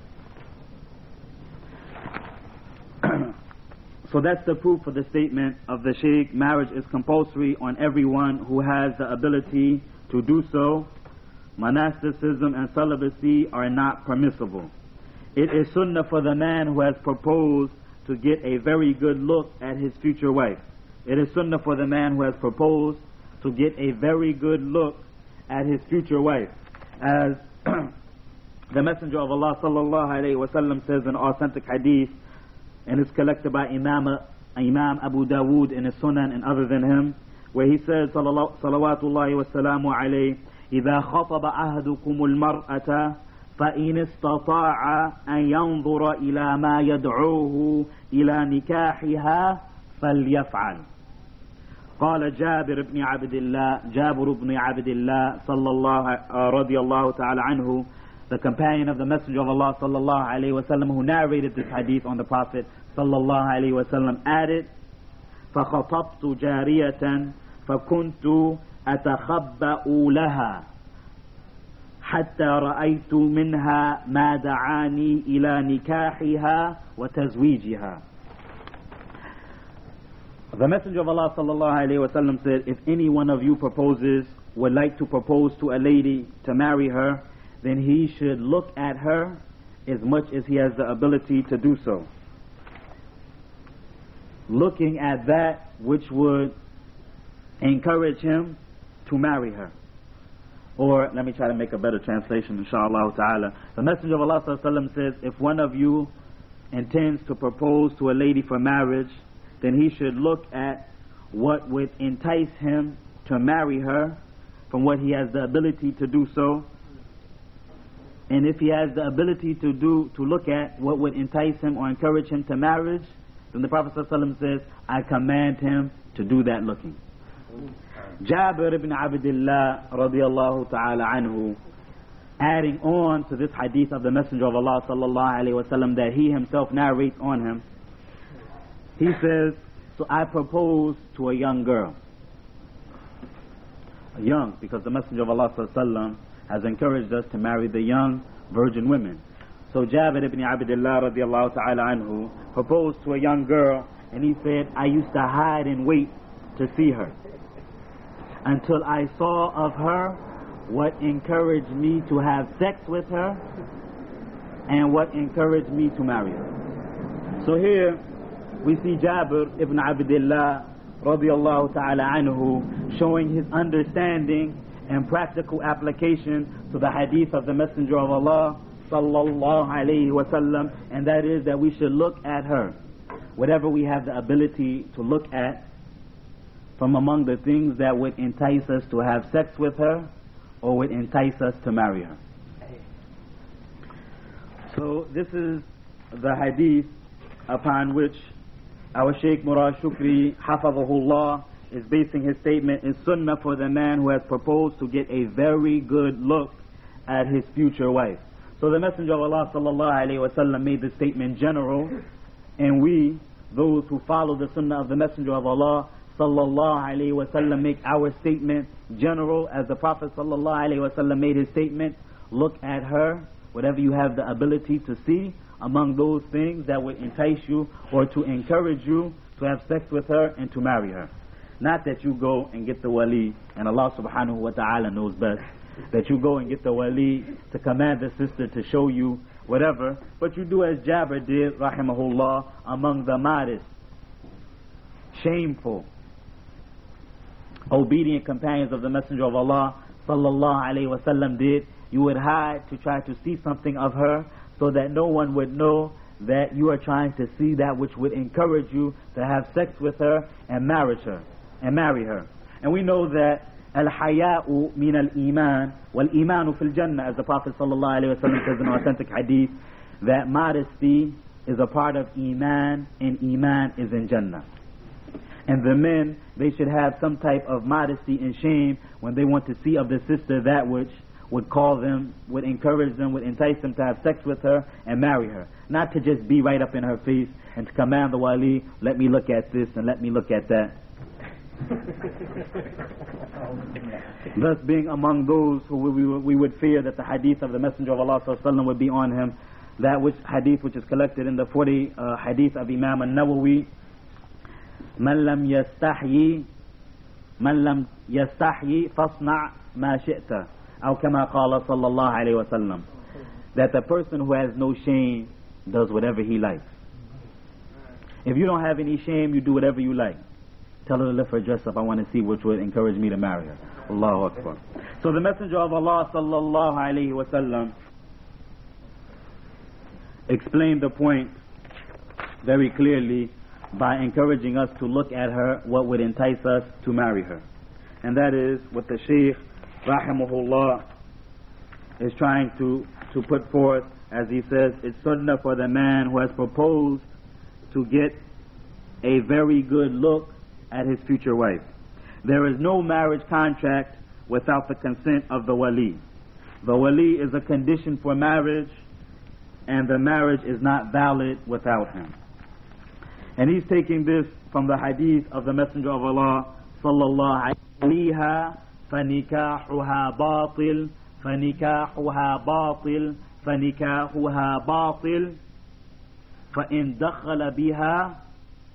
So that's the proof for the statement of the Shaykh. Marriage is compulsory on everyone who has the ability to do so. Monasticism and celibacy are not permissible. It is sunnah for the man who has proposed to get a very good look at his future wife. It is sunnah for the man who has proposed to get a very good look at his future wife. As the Messenger of Allah sallallahu alayhi wa sallam says in authentic hadith, and it's collected by Imam, Imam Abu Dawood in his Sunan and other than him, where he says, salawatullahi wa salamu alayhi, إِذَا خَطَبَ أَهْدُكُمُ الْمَرْأَةَ فَإِنِ اسْتَطَاعَ أَنْ يَنْظُرَ إِلَى مَا يَدْعُوهُ إِلَى نِكَاحِهَا فَلْيَفْعَلْ. قال جابر بن عبد الله جابر بن عبد الله صلى الله رضي الله تعالى عنه, the companion of the Messenger of Allah sallallahu alayhi wa sallam, who narrated this hadith on the Prophet sallallahu alayhi wa sallam, added, فَخَطَبْتُ جَارِيَةً فَكُنْتُ أَتَخَبَّأُ لَهَا حَتَّى رَأَيْتُ مِنْهَا مَا دَعَانِي إِلَى نِكَاحِهَا وَتَزْوِيجِهَا. The Messenger of Allah sallallahu alayhi wa sallam said, if any one of you proposes, would like to propose to a lady to marry her, then he should look at her as much as he has the ability to do so. Looking at that which would encourage him to marry her. Or, let me try to make a better translation, inshallah ta'ala. The Messenger of Allah sallallahu alaihi wasallam says, if one of you intends to propose to a lady for marriage, then he should look at what would entice him to marry her from what he has the ability to do so. And if he has the ability to do, to look at what would entice him or encourage him to marriage, then the Prophet ﷺ says, I command him to do that looking. Jabir ibn Abdullah radiyallahu ta'ala anhu, adding on to this hadith of the Messenger of Allah sallallahu alayhi wa sallam that he himself narrates on him, he says, so I proposed to a young girl. Young, because the Messenger of Allah sallallahu alayhi wa sallam has encouraged us to marry the young virgin women. So Jabir ibn Abdullah radiyallahu ta'ala anhu proposed to a young girl, and he said, I used to hide and wait to see her until I saw of her what encouraged me to have sex with her and what encouraged me to marry her. So here we see Jabir ibn Abdullah radiyallahu ta'ala anhu showing his understanding and practical application to the hadith of the Messenger of Allah sallallahu alayhi wa sallam, and that is that we should look at her, whatever we have the ability to look at, from among the things that would entice us to have sex with her or would entice us to marry her. So this is the hadith upon which our Shaykh Murad Shukri hafadhahullah is basing his statement, is sunnah for the man who has proposed to get a very good look at his future wife. So the Messenger of Allah sallallahu alayhi wa sallam made the statement general, and we, those who follow the sunnah of the Messenger of Allah sallallahu alayhi wa sallam, make our statement general as the Prophet sallallahu alayhi wa sallam made his statement. Look at her, whatever you have the ability to see among those things that would entice you or to encourage you to have sex with her and to marry her. Not that you go and get the wali, and Allah subhanahu wa ta'ala knows best, that you go and get the wali to command the sister to show you whatever, but you do as Jabir did, rahimahullah, among the modest, shameful, obedient companions of the Messenger of Allah sallallahu alayhi wa sallam did. You would hide to try to see something of her so that no one would know that you are trying to see that which would encourage you to have sex with her and marry her and marry her. And we know that al-haya'u min al-iman wal-imanu fil jannah, as the Prophet sallallahu alayhi wa sallam says in authentic hadith, that modesty is a part of iman and iman is in Jannah. And the men, they should have some type of modesty and shame when they want to see of the sister that which would call them, would encourage them, would entice them to have sex with her and marry her. Not to just be right up in her face and to command the wali, let me look at this and let me look at that. Thus being among those who we, we, we would fear that the hadith of the Messenger of Allah sallallahu alaihi wasallam would be on him, that which hadith which is collected in the forty uh, hadith of Imam al-Nawawi, من لم يستحيي من لم يستحيي فاصنع ما شئت أو كما قال صلى الله عليه وسلم, that the person who has no shame does whatever he likes. If you don't have any shame, you do whatever you like. Tell her to lift her dress up, I want to see which would encourage me to marry her. Allahu Akbar. So the Messenger of Allah sallallahu alayhi wa sallam explained the point very clearly by encouraging us to look at her, what would entice us to marry her. And that is what the Shaykh rahimahullah is trying to, to put forth, as he says, it's sunnah for the man who has proposed to get a very good look at his future wife. There is no marriage contract without the consent of the wali. The wali is a condition for marriage, and the marriage is not valid without him. And he's taking this from the hadith of the Messenger of Allah sallallahu alayhi wa sallam, فَنِكَاحُهَا بَاطِلٌ فَنِكَاحُهَا بَاطِلٌ فَنِكَاحُهَا بَاطِلٌ فَإِنْ دَخَلَ بِهَا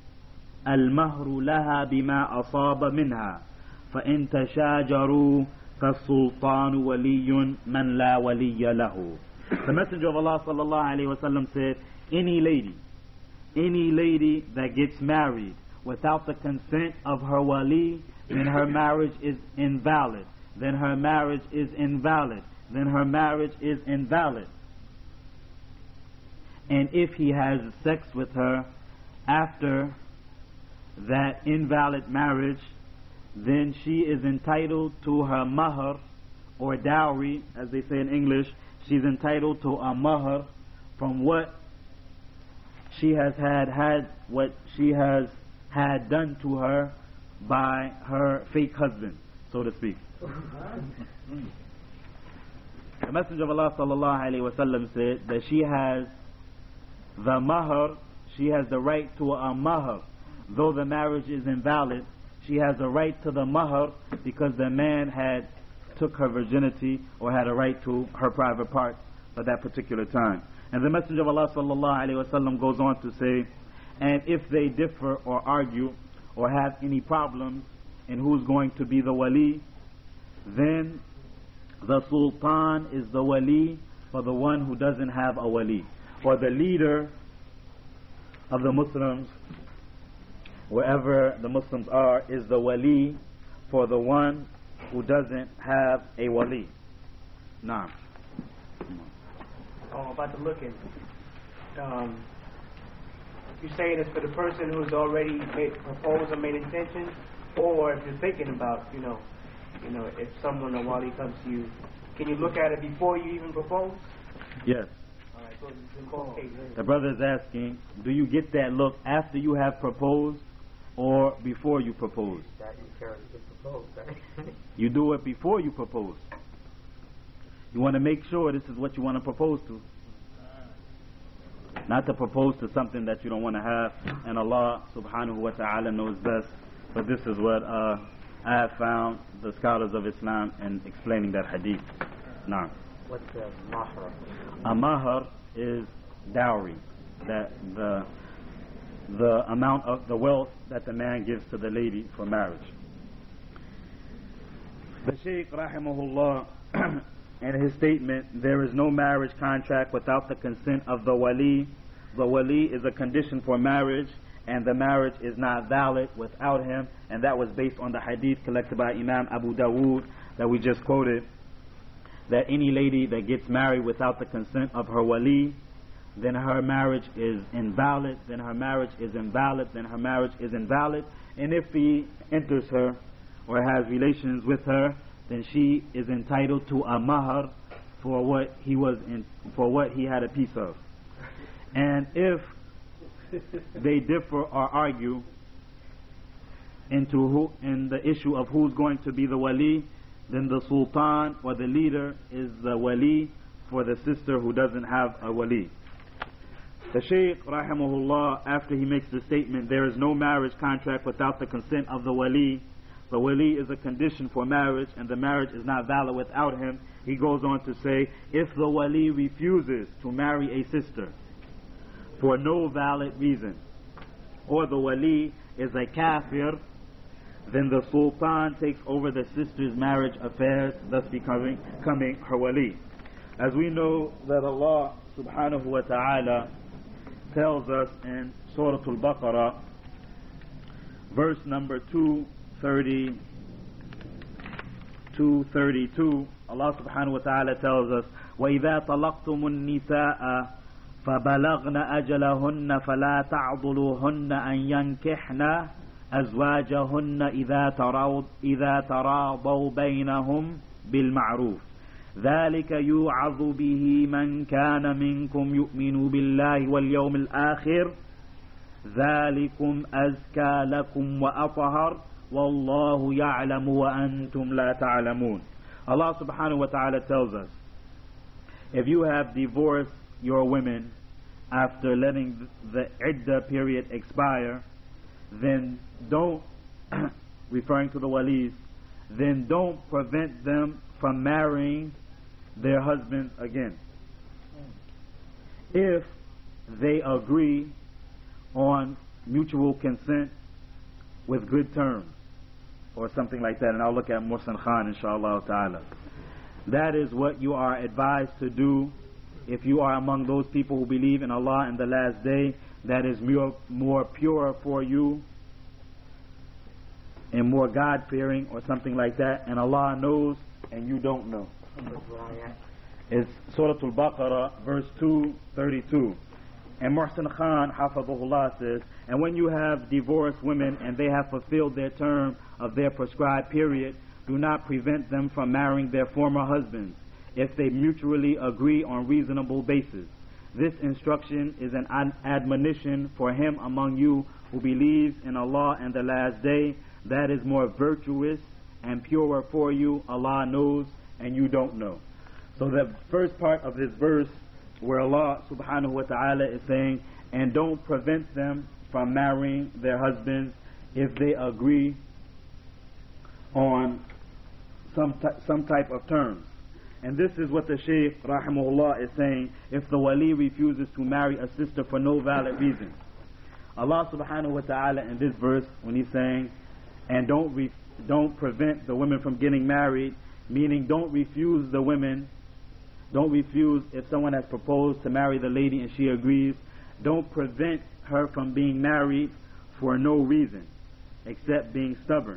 الْمَهْرُ لَهَا بِمَا أَصَابَ مِنْهَا فَإِنْ تَشَاجَرُوا فَالسُّلْطَانُ وَلِيٌّ مَنْ لَا وَلِيَّ لَهُ. The Messenger of Allah sallallahu alayhi wa sallam said, any lady, any lady that gets married without the consent of her wali, then her marriage is invalid. Then her marriage is invalid. Then her marriage is invalid. And if he has sex with her after that invalid marriage, then she is entitled to her mahar or dowry, as they say in English. She's entitled to a mahar from what she has had had what she has had done to her by her fake husband, so to speak. The Messenger of Allah sallallahu alaihi wasallam said that she has the mahar, she has the right to a mahar. Though the marriage is invalid, she has a right to the mahar because the man had took her virginity or had a right to her private parts at that particular time. And the Messenger of Allah sallallahu alaihi wasallam goes on to say, and if they differ or argue or have any problems in who's going to be the wali, then the sultan is the wali for the one who doesn't have a wali, or the leader of the Muslims, wherever the Muslims are, is the wali for the one who doesn't have a wali. Nah. Oh, about the looking. Um, you're saying it's for the person who's already made, proposed or made intention, or if you're thinking about, you know, you know, if someone or wali comes to you, can you look at it before you even propose? Yes. All right, so it's in both cases. The brother is asking, do you get that look after you have proposed or before you propose? That you can't propose, right? You do it before you propose. You want to make sure this is what you want to propose to. Not to propose to something that you don't want to have, and Allah subhanahu wa ta'ala knows best. But this is what uh, I have found the scholars of Islam in explaining that hadith. Now, what's the mahar? A mahar is dowry, that the the amount of the wealth that the man gives to the lady for marriage. The Shaykh rahimahullah, in his statement, there is no marriage contract without the consent of the wali. The wali is a condition for marriage, and the marriage is not valid without him. And that was based on the hadith collected by Imam Abu Dawood that we just quoted, that any lady that gets married without the consent of her wali, then her marriage is invalid, then her marriage is invalid, then her marriage is invalid. And if he enters her or has relations with her, then she is entitled to a mahar for what he was in, for what he had a piece of. And if they differ or argue into who in the issue of who's going to be the wali, then the sultan or the leader is the wali for the sister who doesn't have a wali. The Shaykh rahimahullah, after he makes the statement, there is no marriage contract without the consent of the wali. The wali is a condition for marriage, and the marriage is not valid without him. He goes on to say, if the wali refuses to marry a sister for no valid reason, or the wali is a kafir, then the sultan takes over the sister's marriage affairs, thus becoming, becoming her wali. As we know that Allah subhanahu wa ta'ala tells us in Surah Al-Baqarah, verse number two thirty, two thirty-two, Allah subhanahu wa ta'ala tells us, وَإِذَا طَلَقْتُمُ النِّسَاءَ فَبَلَغْنَ أَجَلَهُنَّ فَلَا تَعْضُلُوهُنَّ أَن يَنكِحْنَ أَزْوَاجَهُنَّ إِذَا تَرَاضَوْا إِذَا تَرَاضَوْا بَيْنَهُم بِالْمَعْرُوفِ ذلك يوعظ به من كان منكم يؤمن بالله واليوم الآخر ذلكم أزكى لكم وأطهر والله يعلم وأنتم لا تعلمون. Allah subhanahu wa ta'ala tells us, if you have divorced your women after letting the iddah period expire, then don't, referring to the walis, then don't prevent them from marrying their husbands again, if they agree on mutual consent with good terms. or something like that, and I'll look at Muhsin Khan inshallah ta'ala. That is what you are advised to do if you are among those people who believe in Allah and the last day. That is more, more pure for you and more God-fearing or something like that, and Allah knows and you don't know. It's Surah Al-Baqarah, verse two thirty-two. And Muhsin Khan, Hafadhullah, says, and when you have divorced women and they have fulfilled their term of their prescribed period, do not prevent them from marrying their former husbands if they mutually agree on reasonable basis. This instruction is an admonition for him among you who believes in Allah and the last day. That is more virtuous and purer for you. Allah knows and you don't know. So the first part of this verse, where Allah subhanahu wa ta'ala is saying, and don't prevent them from marrying their husbands if they agree on some, some type of terms. And this is what the Shaykh rahimahullah is saying, if the wali refuses to marry a sister for no valid reason. Allah subhanahu wa ta'ala in this verse, when he's saying, and don't re don't prevent the women from getting married, meaning don't refuse the women, don't refuse if someone has proposed to marry the lady and she agrees, don't prevent her from being married for no reason except being stubborn.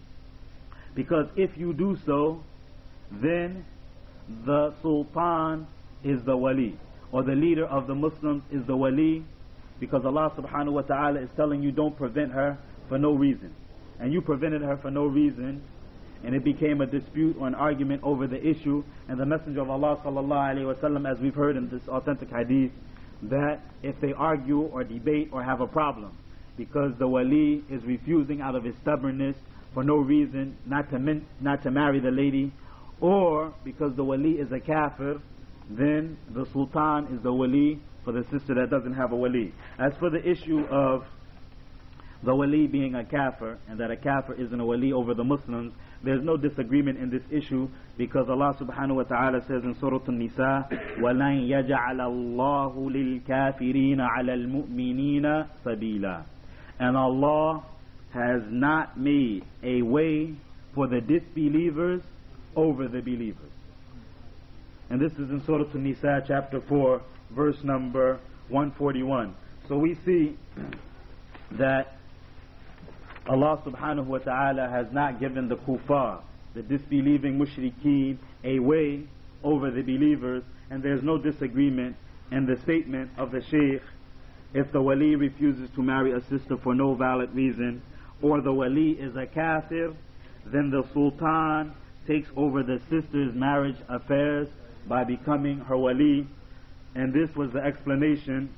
Because if you do so, then the sultan is the wali, or the leader of the Muslims is the wali, because Allah subhanahu wa ta'ala is telling you don't prevent her for no reason. And you prevented her for no reason, and it became a dispute or an argument over the issue, and the Messenger of Allah sallallahu alaihi wasallam, as we've heard in this authentic hadith, that if they argue or debate or have a problem because the wali is refusing out of his stubbornness for no reason not to min not to marry the lady, or because the wali is a kafir, then the sultan is the wali for the sister that doesn't have a wali. As for the issue of the wali being a kafir, and that a kafir isn't a wali over the Muslims, there's no disagreement in this issue, because Allah subhanahu wa ta'ala says in Surah An-Nisa, وَلَنْ يَجْعَلَ اللَّهُ لِلْكَافِرِينَ عَلَى الْمُؤْمِنِينَ سَبِيلًا. And Allah has not made a way for the disbelievers over the believers. And this is in Surah An-Nisa chapter four, verse number one forty-one. So we see that Allah subhanahu wa ta'ala has not given the kuffar, the disbelieving mushrikeen, a way over the believers, and there's no disagreement in the statement of the Shaykh. If the wali refuses to marry a sister for no valid reason, or the wali is a kafir, then the sultan takes over the sister's marriage affairs by becoming her wali. And this was the explanation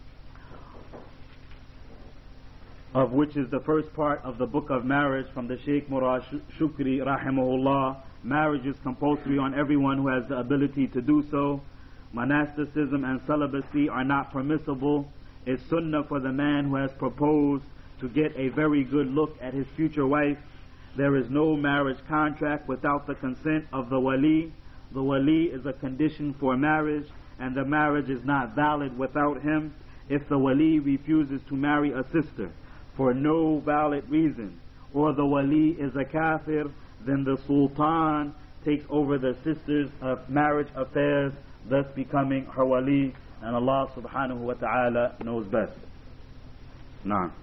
of which is the first part of the book of marriage from the Shaykh Murad Shukri rahimahullah. Marriage is compulsory on everyone who has the ability to do so. Monasticism and celibacy are not permissible. It's sunnah for the man who has proposed to get a very good look at his future wife. There is no marriage contract without the consent of the wali. The wali is a condition for marriage, and the marriage is not valid without him. If the wali refuses to marry a sister for no valid reason, or the wali is a kafir, then the sultan takes over the sister's uh, marriage affairs, thus becoming her wali, and Allah subhanahu wa ta'ala knows best. Nah.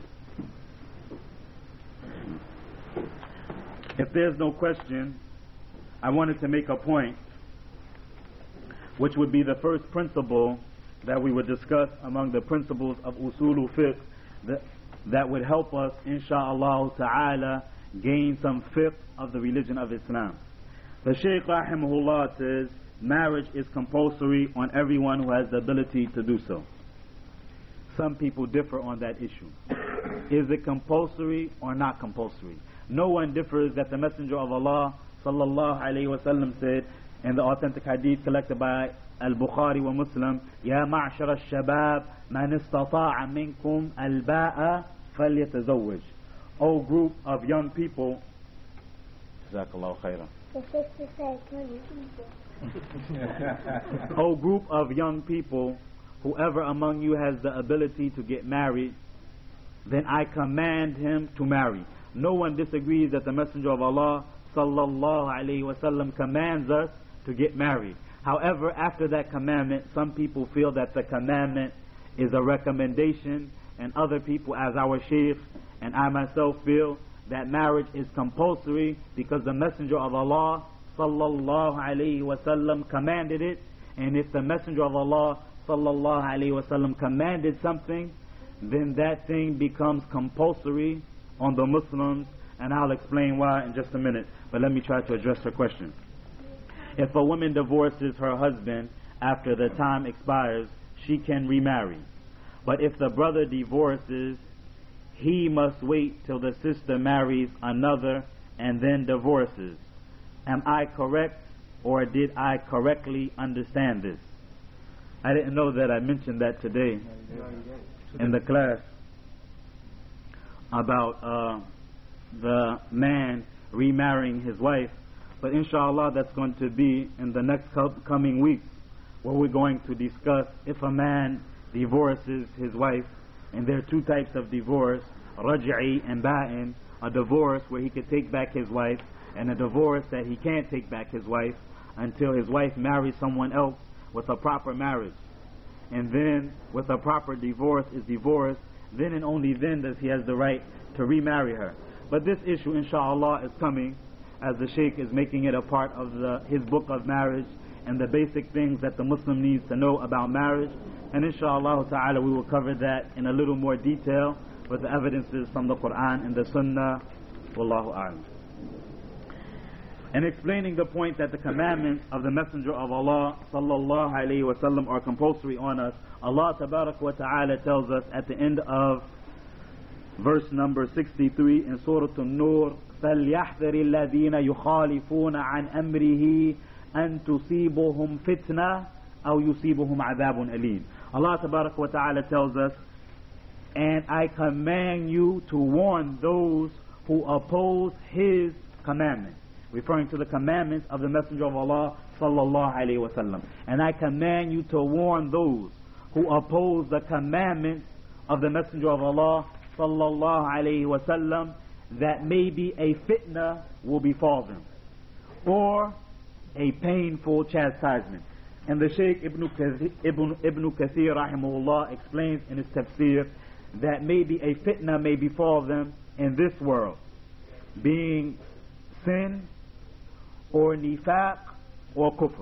If there's no question, I wanted to make a point, which would be the first principle that we would discuss among the principles of Usulul Fiqh, that, that would help us, insha'Allah ta'ala, gain some fiqh of the religion of Islam. The Shaykh rahimahullah says, marriage is compulsory on everyone who has the ability to do so. Some people differ on that issue. Is it compulsory or not compulsory? No one differs that the Messenger of Allah sallallahu alayhi wa sallam said in the authentic hadith collected by Al-Bukhari wa Muslim, Ya ma'ashara al-shabab man istata'a minkum al-ba'a falyatazawwaj. O group of young people, Jazakallahu khairan. The sister said, O group of young people, whoever among you has the ability to get married, then I command him to marry. no one disagrees that the Messenger of Allah sallallahu alaihi wasallam commands us to get married. However, after that commandment, some people feel that the commandment is a recommendation, and other people, as our Shaykh and I myself, feel that marriage is compulsory because the Messenger of Allah sallallahu alaihi wasallam commanded it. And if the Messenger of Allah sallallahu alaihi wasallam commanded something, then that thing becomes compulsory on the Muslims, and I'll explain why in just a minute. But let me try to address her question. If a woman divorces her husband after the time expires, she can remarry. But if the brother divorces, he must wait till the sister marries another and then divorces. Am I correct, or did I correctly understand this? I didn't know that I mentioned that today in the class about uh, the man remarrying his wife. But inshallah, that's going to be in the next coming weeks, where we're going to discuss if a man divorces his wife. And there are two types of divorce, raj'i and ba'in. A divorce where he could take back his wife, and a divorce that he can't take back his wife until his wife marries someone else with a proper marriage. And then with a proper divorce is divorced, then and only then does he has the right to remarry her. But this issue inshallah is coming, as the Shaykh is making it a part of the, his book of marriage and the basic things that the Muslim needs to know about marriage. And inshallah ta'ala we will cover that in a little more detail with the evidences from the Quran and the Sunnah. Wallahu a'lam. And explaining the point that the commandments of the Messenger of Allah sallallahu alayhi wa sallam are compulsory on us, Allah tabarak wa ta'ala tells us at the end of verse number sixty-three in Surah An-Nur, فَلْيَحْذَرِ الَّذِينَ يُخَالِفُونَ عَنْ أَمْرِهِ أَن تُصِيبُهُمْ فِتْنَةٌ أَوْ يُصِيبُهُمْ عَذَابٌ أَلِيمٌ. Allah tabarak wa ta'ala tells us, and I command you to warn those who oppose His commandments, referring to the commandments of the Messenger of Allah sallallahu alayhi wa sallam. And I command you to warn those who oppose the commandments of the Messenger of Allah sallallahu alayhi wa sallam that maybe a fitna will befall them, or a painful chastisement. And the Shaykh Ibn Kathir, Ibn, Ibn Kathir rahimahullah explains in his tafsir that maybe a fitna may befall them in this world, being sin or nifaq or kufr.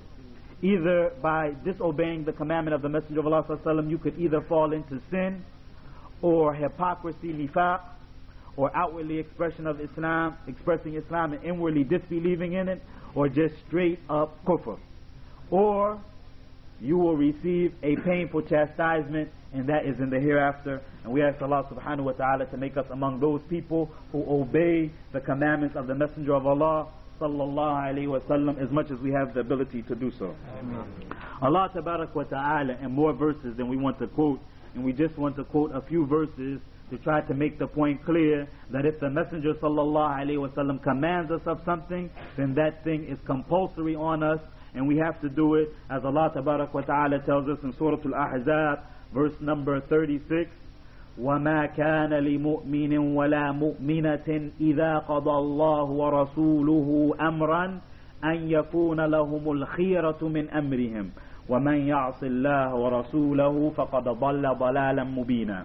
Either by disobeying the commandment of the Messenger of Allah sallallahu alaihi wasallam, you could either fall into sin or hypocrisy, nifaq, or outwardly expression of Islam, expressing Islam and inwardly disbelieving in it, or just straight up kufr. Or you will receive a painful chastisement, and that is in the hereafter. And we ask Allah subhanahu wa ta'ala to make us among those people who obey the commandments of the Messenger of Allah sallallahu alayhi wa sallam as much as we have the ability to do so. Amen. Allah tabarak wa ta'ala, and more verses than we want to quote, and we just want to quote a few verses to try to make the point clear that if the Messenger sallallahu alayhi wa sallam commands us of something, then that thing is compulsory on us, and we have to do it, as Allah tabarak wa ta'ala tells us in Surah Al-Ahzab, verse number thirty-six, وَمَا كَانَ لِمُؤْمِنٍ وَلَا مُؤْمِنَةٍ إِذَا قَضَى اللَّهُ وَرَسُولُهُ أَمْرًا أَن يَكُونَ لَهُمُ الْخِيرَةُ مِنْ أَمْرِهِمْ وَمَنْ يَعْصِ اللَّهَ وَرَسُولَهُ فَقَدْ ضَلَّ ضَلَالًا مُبِينًا.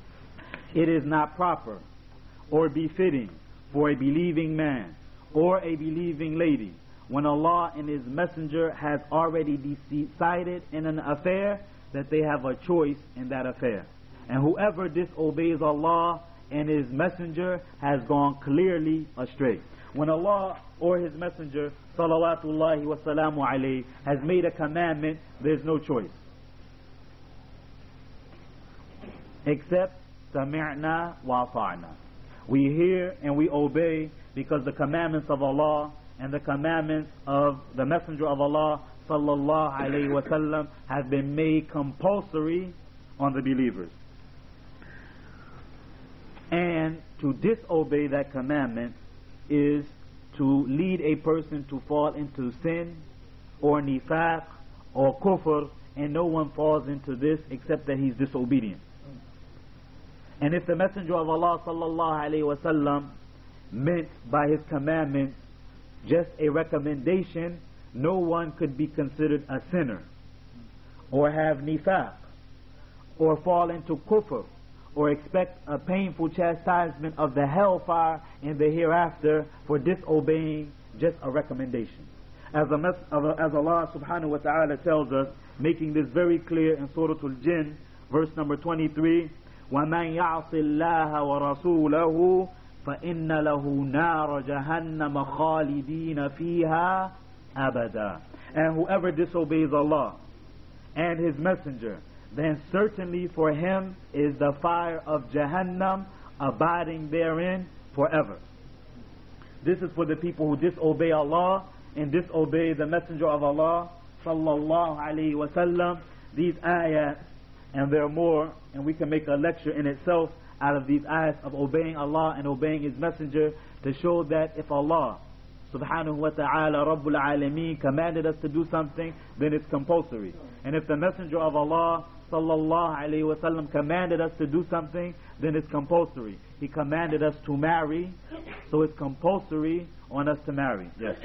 It is not proper or befitting for a believing man or a believing lady, when Allah and His Messenger has already decided in an affair, that they have a choice in that affair. And whoever disobeys Allah and His Messenger has gone clearly astray. When Allah or His Messenger salawatullahi wa salamu alayhi has made a commandment, there's no choice except sami'na wa ata'na. We hear and we obey, because the commandments of Allah and the commandments of the Messenger of Allah sallallahu alayhi wa sallam have been made compulsory on the believers. And to disobey that commandment is to lead a person to fall into sin or nifaq or kufr, and no one falls into this except that he's disobedient. And if the Messenger of Allah sallallahu alayhi wa sallam meant by his commandments just a recommendation, no one could be considered a sinner, or have nifaq, or fall into kufr, or expect a painful chastisement of the hellfire in the hereafter for disobeying just a recommendation. As, a mes- as Allah subhanahu wa ta'ala tells us, making this very clear in Surah Al-Jinn, verse number twenty-three, وَمَنْ يَعْصِ اللَّهَ وَرَسُولَهُ فَإِنَّ لَهُ نَارَ جَهَنَّمَ خَالِدِينَ فِيهَا أَبَدًا. And whoever disobeys Allah and His Messenger, then certainly for him is the fire of Jahannam, abiding therein forever. This is for the people who disobey Allah and disobey the Messenger of Allah sallallahu alaihi wasallam. These ayats, and there are more, and we can make a lecture in itself out of these ayats of obeying Allah and obeying His Messenger, to show that if Allah subhanahu wa ta'ala Rabbul Alameen commanded us to do something, then it's compulsory. And if the Messenger of Allah sallallahu alayhi wa sallam commanded us to do something, then it's compulsory. He commanded us to marry, so it's compulsory on us to marry. Yes.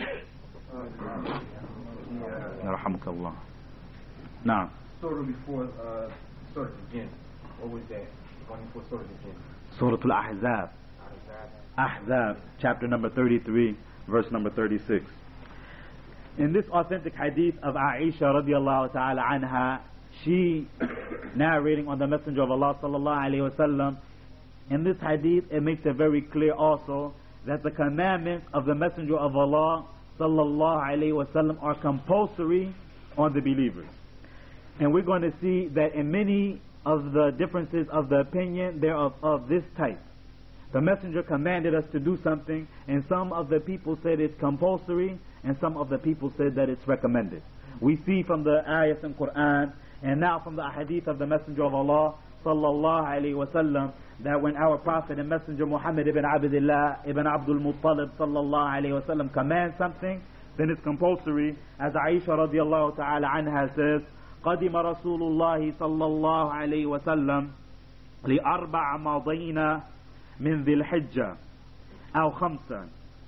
Yarhamukallah. Now, Surah before uh, Surah Al-Jinn, what was that? One before Surah Al-Jinn. Surah Al-Ahzab. Ahzab, chapter number thirty-three, verse number thirty-six. In this authentic hadith of Aisha radiallahu ta'ala anha, she narrating on the Messenger of Allah sallallahu alayhi wa sallam, in this hadith it makes it very clear also that the commandments of the Messenger of Allah sallallahu alayhi wa sallam are compulsory on the believers. And we're going to see that in many of the differences of the opinion, they're of, of this type. The Messenger commanded us to do something, and some of the people said it's compulsory, and some of the people said that it's recommended. We see from the ayahs in Quran, and now from the hadith of the Messenger of Allah sallallahu alayhi wa sallam, that when our Prophet and Messenger Muhammad ibn Abdullah ibn Abdul Muttalib sallallahu alayhi wa sallam commands something, then it's compulsory. As Aisha radiallahu ta'ala anha says, قدم رسول الله صلى الله عليه وسلم لأربع ماضين من ذي الحجة أو خمسة،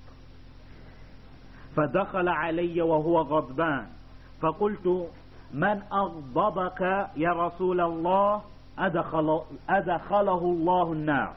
فدخل علي وهو غضبان، فقلت من أغضبك يا رسول الله؟ أدخل أدخله الله النار.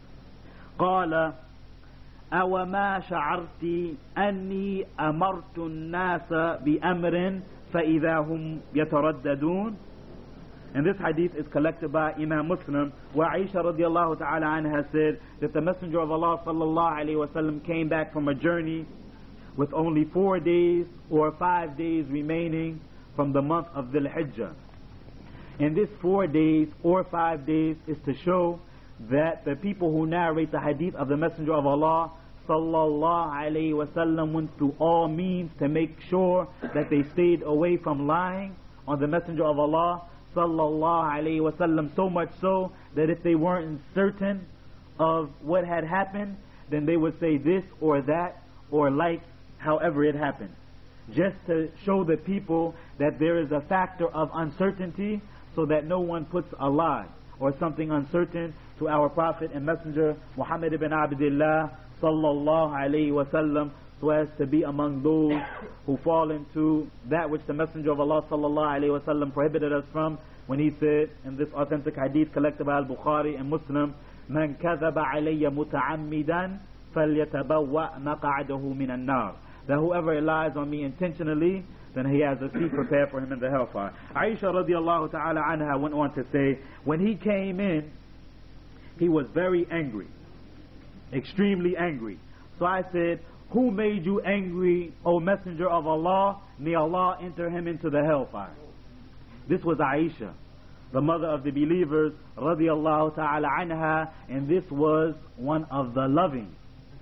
قال أو ما شعرت أني أمرت الناس بأمر فإذا هم يترددون. And this hadith is collected by Imam Muslim, where Aisha radiallahu ta'ala anha said that the Messenger of Allah sallallahu alayhi wa sallam came back from a journey with only four days or five days remaining from the month of Dhul Hijjah. And this four days or five days is to show that the people who narrate the hadith of the Messenger of Allah sallallahu alayhi wa sallam went through all means to make sure that they stayed away from lying on the Messenger of Allah sallallahu alayhi wa sallam, so much so that if they weren't certain of what had happened, then they would say this or that or like however it happened, just to show the people that there is a factor of uncertainty, so that no one puts a lie or something uncertain to our Prophet and Messenger Muhammad ibn Abdullah sallallahu alayhi wa sallam, so as to be among those who fall into that which the Messenger of Allah sallallahu alayhi wa sallam prohibited us from, when he said in this authentic hadith collected by Al-Bukhari and Muslim, من كذب علي متعمدا فليتبوأ مقعده من النار, that whoever lies on me intentionally, then he has a seat prepared for him in the hellfire. Aisha radiallahu ta'ala anha went on to say, when he came in, he was very angry, extremely angry. So I said, who made you angry, O Messenger of Allah? May Allah enter him into the hellfire. This was Aisha, the mother of the believers, radiallahu ta'ala anha, and this was one of the loving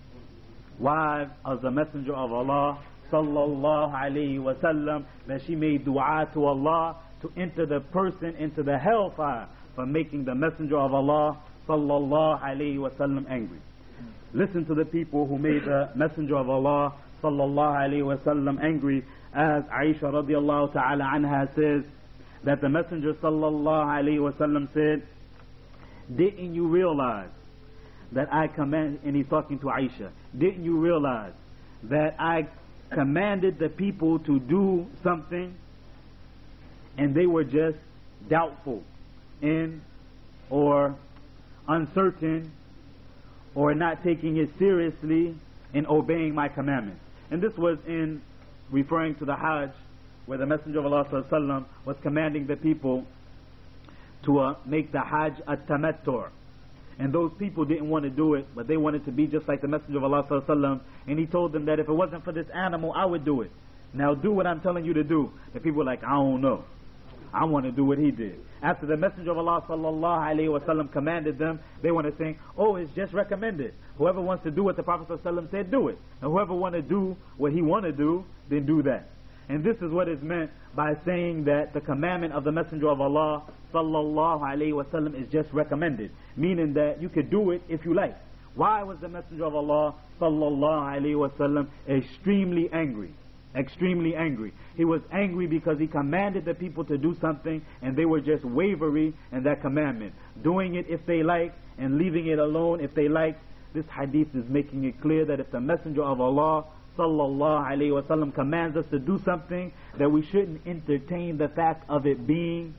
wives of the Messenger of Allah sallallahu alayhi wa sallam, that she made dua to Allah to enter the person into the hellfire for making the Messenger of Allah sallallahu alayhi wa sallam angry. Listen to the people who made the Messenger of Allah sallallahu alayhi wa sallam angry, as Aisha radiallahu ta'ala anha says that the Messenger sallallahu alayhi wa sallam said didn't you realize that I command, and he's talking to Aisha, didn't you realize that I commanded the people to do something and they were just doubtful in or uncertain or not taking it seriously in obeying my commandments? And this was in referring to the Hajj, where the Messenger of Allah sallallahu alaihi wasallam was commanding the people to uh, make the Hajj at-tamattu'. And those people didn't want to do it, but they wanted to be just like the Messenger of Allah sallallahu alaihi wasallam. And he told them that if it wasn't for this animal, I would do it. Now do what I'm telling you to do. The people were like, I don't know. I want to do what he did. After the Messenger of Allah sallallahu alaihi wasallam commanded them, they want to think, oh, it's just recommended. Whoever wants to do what the Prophet sallallahu alaihi wasallam said, do it. And whoever want to do what he want to do, then do that. And this is what is meant by saying that the commandment of the Messenger of Allah sallallahu alaihi wasallam is just recommended, meaning that you could do it if you like. Why was the Messenger of Allah sallallahu alaihi wasallam extremely angry? Extremely angry. He was angry because he commanded the people to do something and they were just wavering in that commandment, doing it if they like and leaving it alone if they like. This hadith is making it clear that if the Messenger of Allah sallallahu alaihi wasallam commands us to do something, that we shouldn't entertain the fact of it being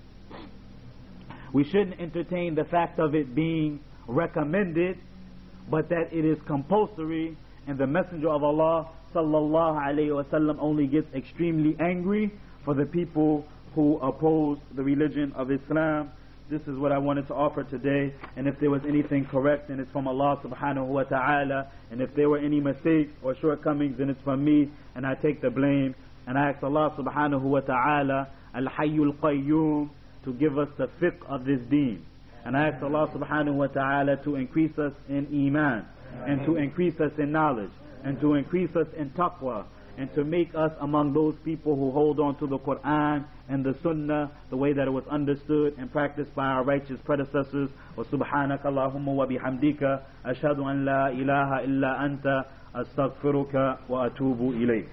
we shouldn't entertain the fact of it being recommended, but that it is compulsory. And the Messenger of Allah sallallahu alaihi wasallam only gets extremely angry for the people who oppose the religion of Islam. This is what I wanted to offer today, and if there was anything correct, then it's from Allah subhanahu wa ta'ala, and if there were any mistakes or shortcomings, then it's from me, and I take the blame. And I ask Allah subhanahu wa ta'ala, Al-Hayyul Qayyum, to give us the fiqh of this deen. And I ask Allah subhanahu wa ta'ala to increase us in iman, and to increase us in knowledge, and to increase us in taqwa, and to make us among those people who hold on to the Quran and the Sunnah the way that it was understood and practiced by our righteous predecessors. Wa subhanaka Allahumma wa bihamdika ashhadu an la ilaha illa anta astaghfiruka wa atubu ilayk.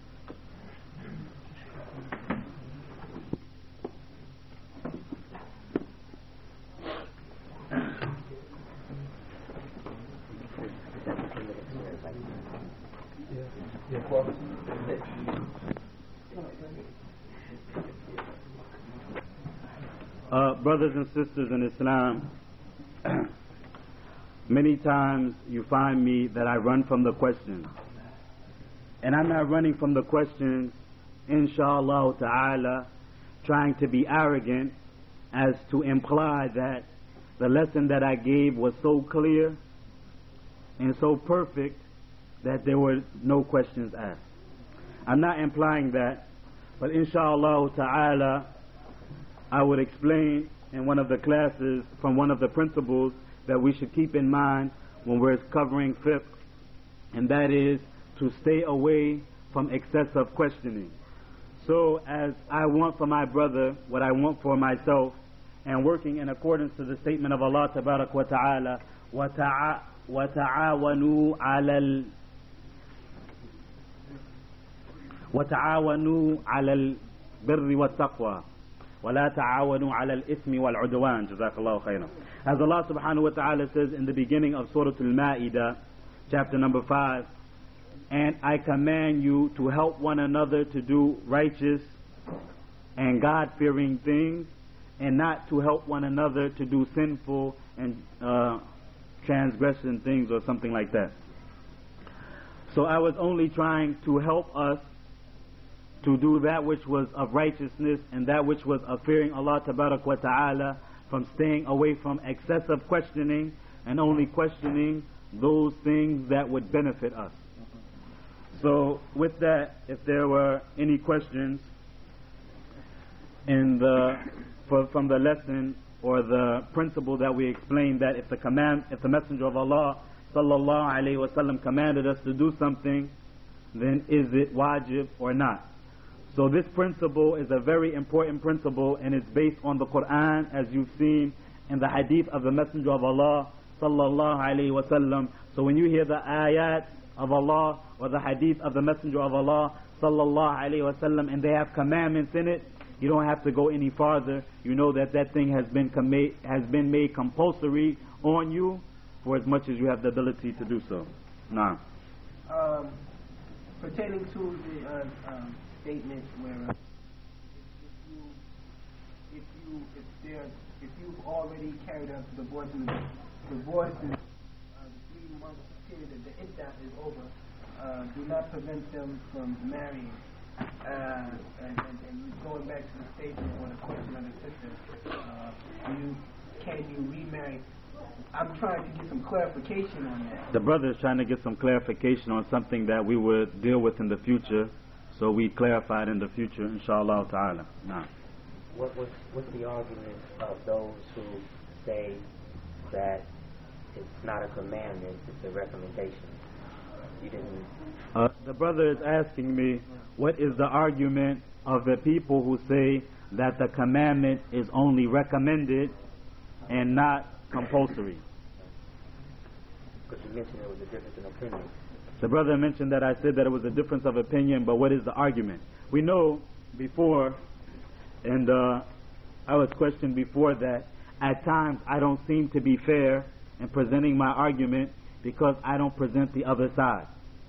Uh, brothers and sisters in Islam, many times you find me that I run from the questions. And I'm not running from the questions, inshallah ta'ala, trying to be arrogant as to imply that the lesson that I gave was so clear and so perfect that there were no questions asked. I'm not implying that, but inshallah ta'ala, I would explain in one of the classes from one of the principles that we should keep in mind when we're covering fiqh, and that is to stay away from excessive questioning. So as I want for my brother what I want for myself, and working in accordance to the statement of Allah tabarak wa ta'ala, وَتَعَاوَنُوا عَلَى وَتَعَاوَنُوا عَلَى الْبِرِّ وَالتَّقْوَى وَلَا تَعَاوَنُوا عَلَى الْإِثْمِ وَالْعُدْوَانِ. Jazakallahu khairan. As Allah subhanahu wa ta'ala says in the beginning of Surah Al-Ma'idah, chapter number five, and I command you to help one another to do righteous and God-fearing things, and not to help one another to do sinful and uh, transgression things or something like that. So I was only trying to help us to do that which was of righteousness and that which was of fearing Allah tabarak wa ta'ala, from staying away from excessive questioning and only questioning those things that would benefit us. So with that, if there were any questions in the for, from the lesson or the principle that we explained, that if the command, if the Messenger of Allah sallallahu alaihi wasallam commanded us to do something, then is it wajib or not? So this principle is a very important principle, and it's based on the Quran, as you've seen in the hadith of the Messenger of Allah sallallahu alaihi wasallam. So when you hear the ayat of Allah or the hadith of the Messenger of Allah sallallahu alaihi wasallam and they have commandments in it, you don't have to go any farther. You know that that thing has been comma- has been made compulsory on you for as much as you have the ability to do so. Nah. Um, pertaining to the uh, um, statement where uh, if you if you if there if you've already carried out the divorce and the divorce and uh, the three month period that the iddah is over, uh, do not prevent them from marrying. Uh, and, and, and going back to the statement or the question of the sister, uh, do you can you remarry? I'm trying to get some clarification on that. The brother is trying to get some clarification on something that we would deal with in the future, so we clarified in the future, inshallah ta'ala. Nah. What, what's, what's the argument of those who say that it's not a commandment, it's a recommendation? You didn't... Uh, the brother is asking me, what is the argument of the people who say that the commandment is only recommended and not compulsory? Because you mentioned there was a difference in opinion. The brother mentioned that I said that it was a difference of opinion, but what is the argument? We know before, and uh, I was questioned before that, at times I don't seem to be fair in presenting my argument because I don't present the other side.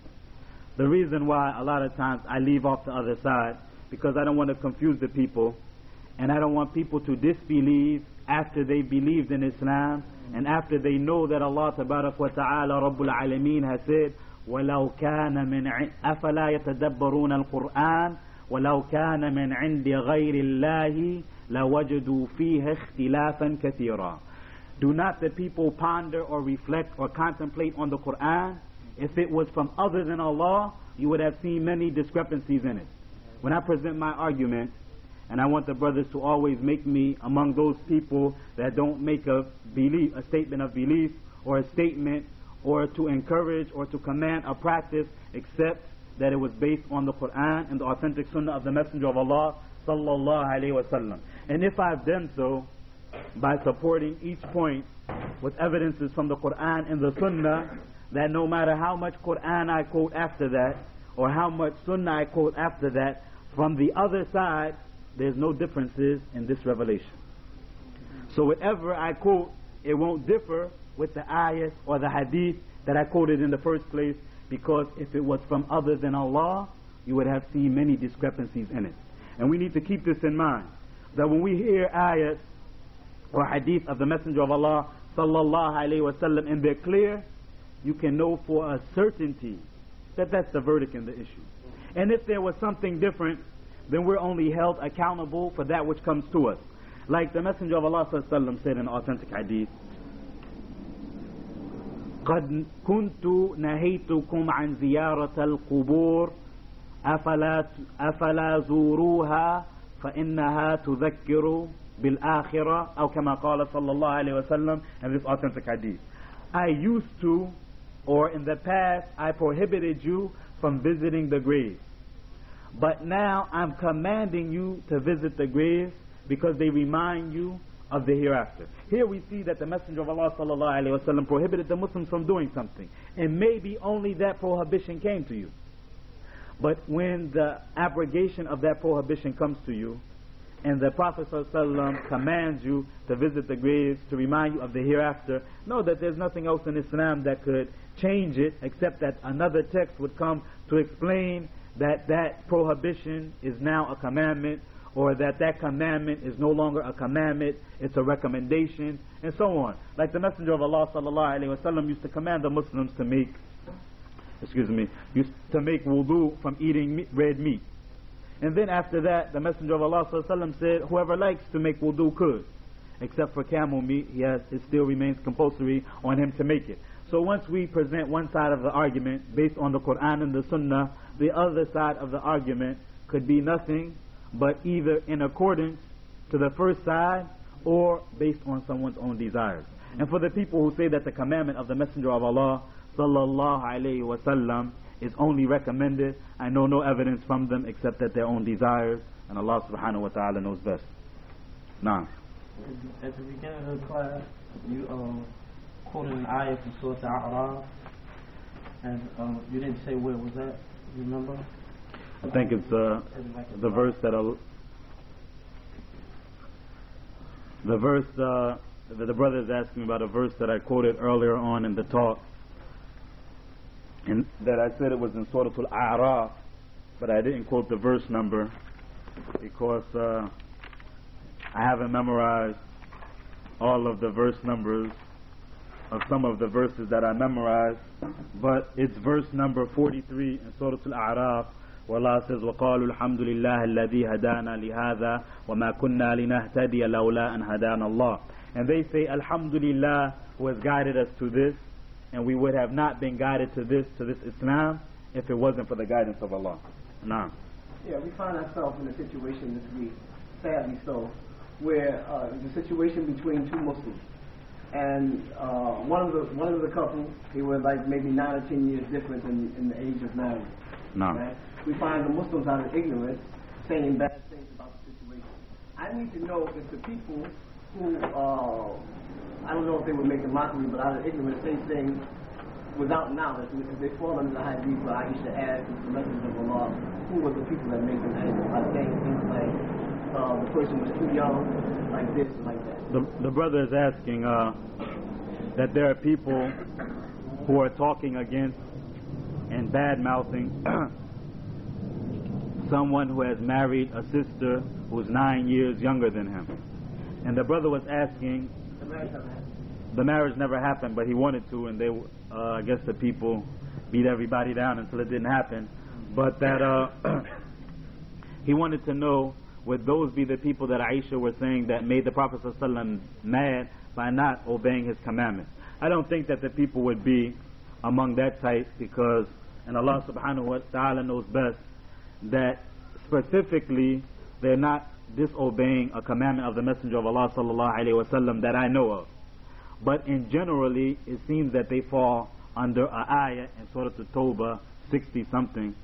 The reason why a lot of times I leave off the other side, because I don't want to confuse the people, and I don't want people to disbelieve after they believed in Islam, and after they know that Allah Tabarak wa Ta'ala Rabbul Alameen has said, وَلَوْ كَانَ مِنْ أَفَلَا يَتَدَبَّرُونَ الْقُرْآنَ وَلَوْ كَانَ مِنْ عِنْدِ غَيْرِ اللَّهِ لَوَجَدُوا فِيهِ اخْتِلَافًا كَثِيرًا. Do not the people ponder or reflect or contemplate on the Quran? If it was from other than Allah, you would have seen many discrepancies in it. When I present my argument, and I want the brothers to always make me among those people that don't make a belief, a statement of belief, or a statement, or to encourage or to command a practice, except that it was based on the Quran and the authentic Sunnah of the Messenger of Allah sallallahu alaihi wasallam. And if I've done so by supporting each point with evidences from the Quran and the Sunnah, that no matter how much Quran I quote after that, or how much Sunnah I quote after that, from the other side, there's no differences in this revelation. So whatever I quote, it won't differ with the ayat or the hadith that I quoted in the first place, because if it was from other than Allah, you would have seen many discrepancies in it. And we need to keep this in mind, that when we hear ayat or hadith of the Messenger of Allah sallallahu alaihi wasallam and they're clear, you can know for a certainty that that's the verdict in the issue. And if there was something different, then we're only held accountable for that which comes to us. Like the Messenger of Allah sallallahu alaihi wasallam said in authentic hadith, قد كنت نهيتكم عن زيارة القبور أفلا أفلا زوروها فإنها تذكر بالآخرة أو كما قال صلى الله عليه وسلم. And this authentic hadith, I used to, or in the past I prohibited you from visiting the grave, but now I'm commanding you to visit the graves because they remind you of the hereafter. Here we see that the Messenger of Allah sallallahu alaihi wasallam prohibited the Muslims from doing something, and maybe only that prohibition came to you. But when the abrogation of that prohibition comes to you, and the Prophet sallallahu alaihi wasallam commands you to visit the graves to remind you of the hereafter, know that there's nothing else in Islam that could change it, except that another text would come to explain that that prohibition is now a commandment, or that that commandment is no longer a commandment, it's a recommendation, and so on. Like the Messenger of Allah sallallahu alaihi wasallam used to command the Muslims to make, excuse me, used to make wudu from eating meat, red meat. And then after that, the Messenger of Allah sallallahu alaihi wasallam said, whoever likes to make wudu could, except for camel meat, he has, it still remains compulsory on him to make it. So once we present one side of the argument based on the Quran and the Sunnah, the other side of the argument could be nothing but either in accordance to the first side or based on someone's own desires. And for the people who say that the commandment of the Messenger of Allah sallallahu alaihi wasallam is only recommended, I know no evidence from them except that their own desires, and Allah subhanahu wa ta'ala knows best. Now, at the beginning of the class, you um, quoted an ayah from Surah Al-A'raf, and um, you didn't say where was that. You remember? I think it's uh, the verse that I'll, The verse, uh, the, the brother is asking about a verse that I quoted earlier on in the talk, and that I said it was in Surah Al-A'raf, but I didn't quote the verse number because uh, I haven't memorized all of the verse numbers of some of the verses that I memorized, but it's verse number forty-three in Surah Al-A'raf, where Allah says, وَقَالُوا الْحَمْدُ لِلَّهِ الَّذِي هَدَانَا لِهَذَا وَمَا كُنَّا لِنَهْتَدِيَ لَوْلَا أَنْ هَدَانَ اللَّهِ. And they say, Alhamdulillah, who has guided us to this, and we would have not been guided to this, to this Islam, if it wasn't for the guidance of Allah. Nah. Yeah, we find ourselves in a situation this week, sadly so, where uh, the situation between two Muslims. And uh, one of the one of the couple, they were like maybe nine or ten years different in, in the age of marriage. Nah. Right? We find the Muslims out of ignorance saying bad things about the situation. I need to know if the people who, uh, I don't know if they would make a mockery, but out of ignorance say things without knowledge, if they fall under the hadith where Aisha asked the message of Allah, who were the people that made them angry by saying things like, uh, the person was too young, like this, like that. The, the brother is asking uh, that there are people who are talking against and bad-mouthing someone who has married a sister who's nine years younger than him. And the brother was asking, The marriage never happened. the marriage never happened, but he wanted to, and they, uh, I guess the people beat everybody down until it didn't happen. But that uh, he wanted to know, would those be the people that Aisha was saying that made the Prophet ﷺ mad by not obeying his commandments? I don't think that the people would be among that type, because, and Allah subhanahu wa ta'ala knows best, that specifically they're not disobeying a commandment of the Messenger of Allah sallallahu alayhi wa sallam that I know of. But in generally, it seems that they fall under a ayah in Surah At-Tawbah sixty something.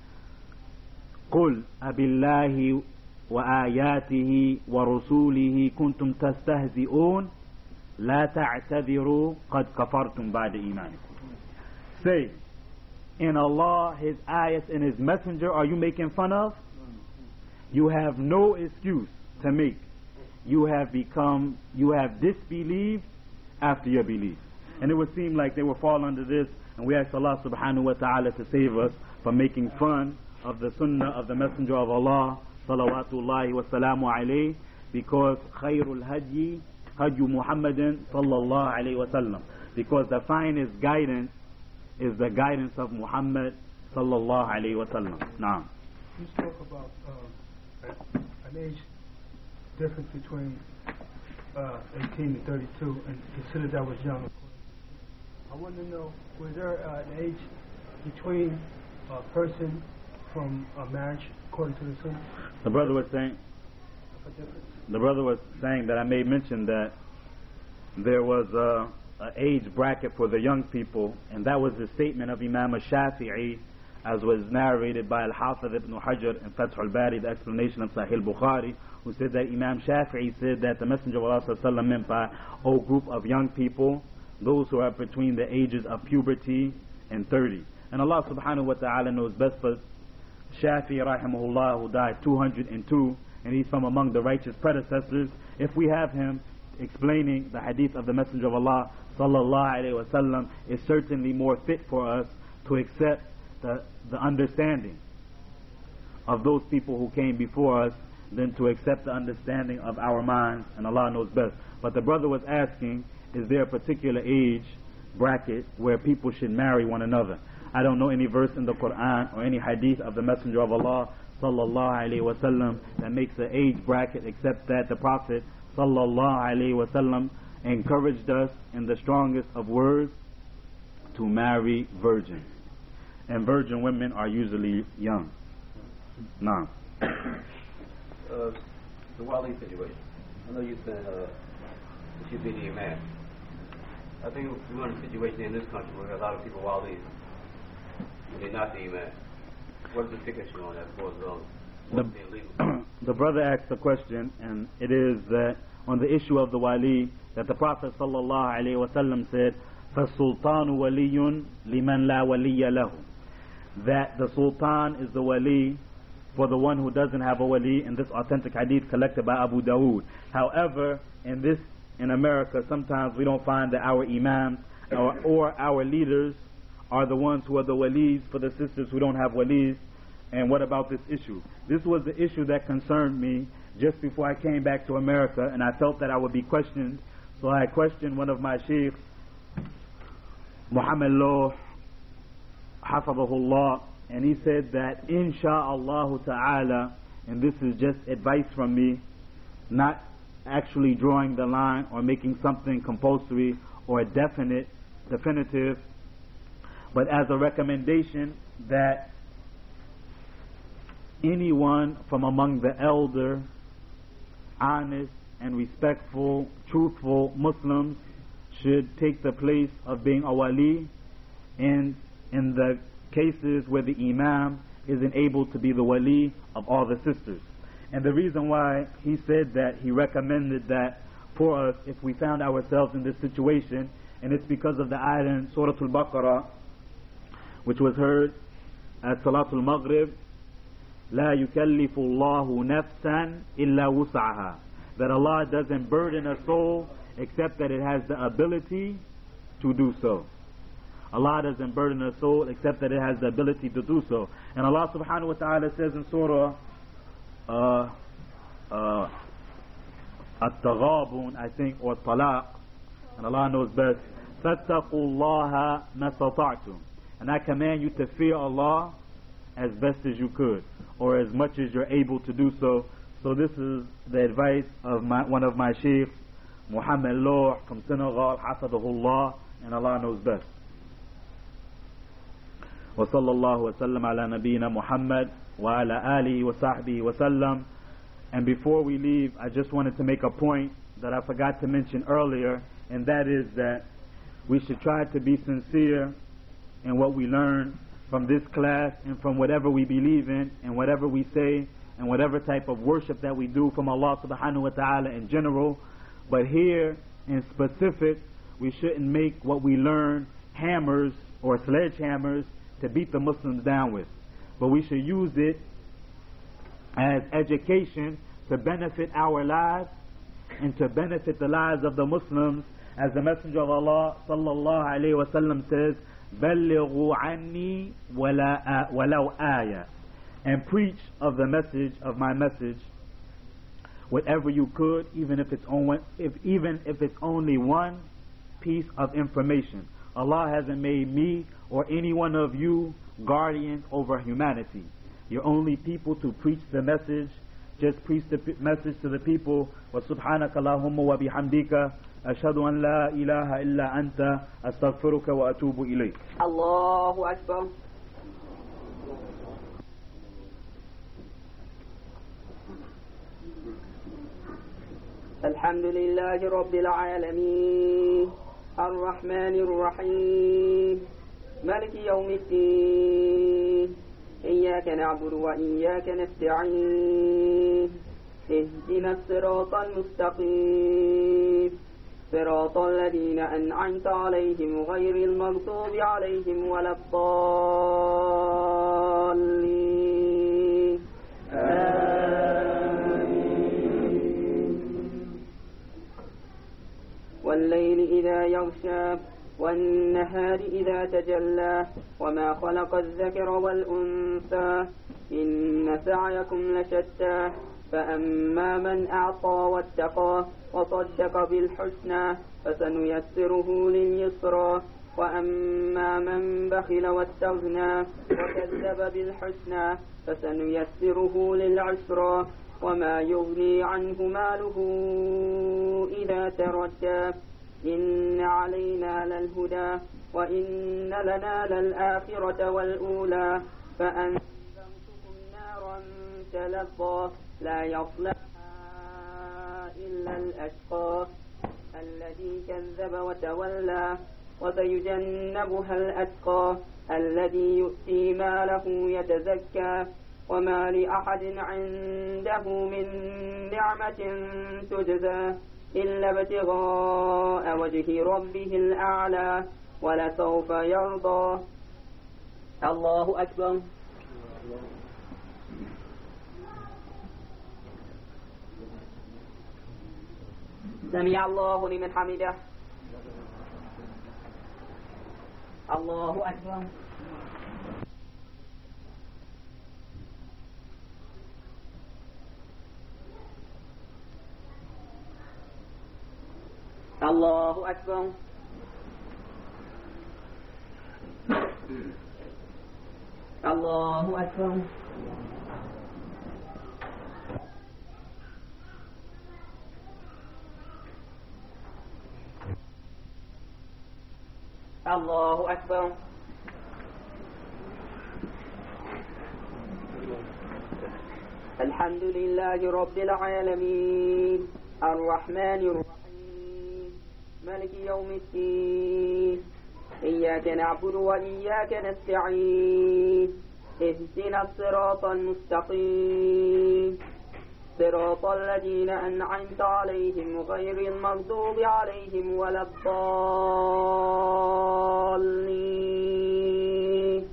قُلْ أَبِاللَّهِ وَآيَاتِهِ وَرُسُولِهِ كُنْتُمْ تَسْتَهْزِئُونَ لَا تَعْتَذِرُوا قَدْ كَفَرْتُمْ بَعْدَ إِيمَانِكُمْ. Say, in Allah, His ayahs, and His messenger are you making fun of? You have no excuse to make. You have become, you have disbelieved after your belief. And it would seem like they will fall under this, and we ask Allah subhanahu wa ta'ala to save us from making fun of the sunnah of the messenger of Allah salawatullahi wa salamu alayhi, because khayrul hadyi hadyu Muhammadin sallallahu alayhi wa sallam, because the finest guidance is the guidance of Muhammad sallallahu alayhi wa sallam. Naam. You spoke about um, an age difference between uh, eighteen and thirty-two, and considered that was young. I want to know, was there uh, an age between a person from a marriage according to the Sunnah? The brother was saying, A difference? the brother was saying that I made mention that there was a, a age bracket for the young people, and that was the statement of Imam al-Shafi'i, as was narrated by Al-Hafiz ibn Hajar in Fath al-Bari, the explanation of Sahih Bukhari, who said that Imam Shafi'i said that the Messenger of Allah sallallahu alaihi wasallam meant by a group of young people those who are between the ages of puberty and thirty. And Allah subhanahu wa ta'ala knows best, but Shafi'i rahimahullah, who died two hundred two, and he's from among the righteous predecessors, if we have him explaining the hadith of the Messenger of Allah sallallahu alayhi wa sallam, is certainly more fit for us to accept the, the understanding of those people who came before us than to accept the understanding of our minds, and Allah knows best. But the brother was asking, is there a particular age bracket where people should marry one another? I don't know any verse in the Quran or any hadith of the Messenger of Allah sallallahu alayhi wa sallam that makes an age bracket, except that the Prophet sallallahu alayhi wa sallam encouraged us in the strongest of words to marry virgins. And virgin women are usually young. Now, uh, the Wali situation. I know you said uh, it should be the Imam. I think we're in a situation in this country where a lot of people Walis, and they're not the Imam. What's the ticket on that goes on? The, the brother asked a question, and it is that on the issue of the Wali, that the Prophet sallallahu alayhi wa sallam said, فَالسُّلْطَانُ وَلِيٌّ لِمَنْ لَا وَلِيَّ لَهُ, that the Sultan is the Wali for the one who doesn't have a wali in this authentic hadith collected by Abu Dawood. However, in this, in America, sometimes we don't find that our imams or, or our leaders are the ones who are the walis for the sisters who don't have walis. And what about this issue? This was the issue that concerned me just before I came back to America, and I felt that I would be questioned. So I questioned one of my sheikhs, Muhammad Loh, Hafadahullah, and he said that insha'Allah ta'ala, and this is just advice from me, not actually drawing the line or making something compulsory or definite, definitive, but as a recommendation that anyone from among the elder, honest and respectful, truthful Muslims should take the place of being a wali in, in the cases where the imam isn't able to be the wali of all the sisters. And the reason why he said that, he recommended that for us if we found ourselves in this situation, and it's because of the ayah in Surah Al-Baqarah, which was heard at Salatul Maghrib, لا يكلف الله نفسا إلا وسعها, that Allah doesn't burden a soul except that it has the ability to do so. Allah doesn't burden a soul except that it has the ability to do so. And Allah subhanahu wa ta'ala says in Surah uh, uh, At-Taghabun, I think, or Talaq, and Allah knows best, فَاتَّقُوا اللَّهَ مَا اسْتَطَعْتُمْ, and I command you to fear Allah as best as you could, or as much as you're able to do so. So this is the advice of my, one of my sheikhs, Muhammad Loh from Senegal, Hafadahullah, and Allah knows best. وصلى الله وسلم على نبينا محمد وعلى آله وصحبه وسلم. And before we leave, I just wanted to make a point that I forgot to mention earlier, and that is that we should try to be sincere in what we learn from this class and from whatever we believe in and whatever we say and whatever type of worship that we do from Allah subhanahu wa ta'ala in general. But here in specific, we shouldn't make what we learn hammers or sledgehammers to beat the Muslims down with, but we should use it as education to benefit our lives and to benefit the lives of the Muslims, as the Messenger of Allah sallallahu alayhi wa sallam says, بَلِّغُوا عَنِّي وَلَوْ آيَةً, and preach of the message of my message whatever you could, even if it's only if even if it's only one piece of information. Allah hasn't made me or any one of you guardians over humanity. You're only people to preach the message. Just preach the message to the people. Wa subhanaka Allahumma wa bihamdika ashhadu an la ilaha illa anta astaghfiruka wa atubu ilayk. Allahu Akbar. الحمد لله رب العالمين الرحمن الرحيم مالك يوم الدين إياك نعبد وإياك نستعين اهدنا الصراط المستقيم صراط الذين أنعمت عليهم غير المغضوب عليهم ولا الضالين والليل إذا يغشى والنهار إذا تجلى وما خلق الذكر والأنثى إن سعيكم لشتى فأما من أعطى واتقى وصدق بالحسنى فسنيسره لليسرى وأما من بخل واستغنى وكذب بالحسنى فسنيسره للعسرى وما يغني عنه ماله إذا تردى إن علينا للهدى وإن لنا للآخرة والأولى فأنذرتكم نارا تلظى لا يصلها إلا الأشقى الذي كذب وتولى وسيجنبها الأتقى الذي يؤتي ماله يتزكى وما لأحد عنده من نعمة تجزى إلا ابتغاء وجه ربه الأعلى ولسوف يرضى. الله أكبر. سمع الله لمن حمده. الله أكبر. الله أكبر. الله أكبر. الله أكبر. الحمد لله رب العالمين الرحمن الرحيم مالك يوم الدين إياك نعبد وإياك نستعين اهدنا الصراط المستقيم صراط الذين أنعمت عليهم غير المغضوب عليهم ولا الضالين.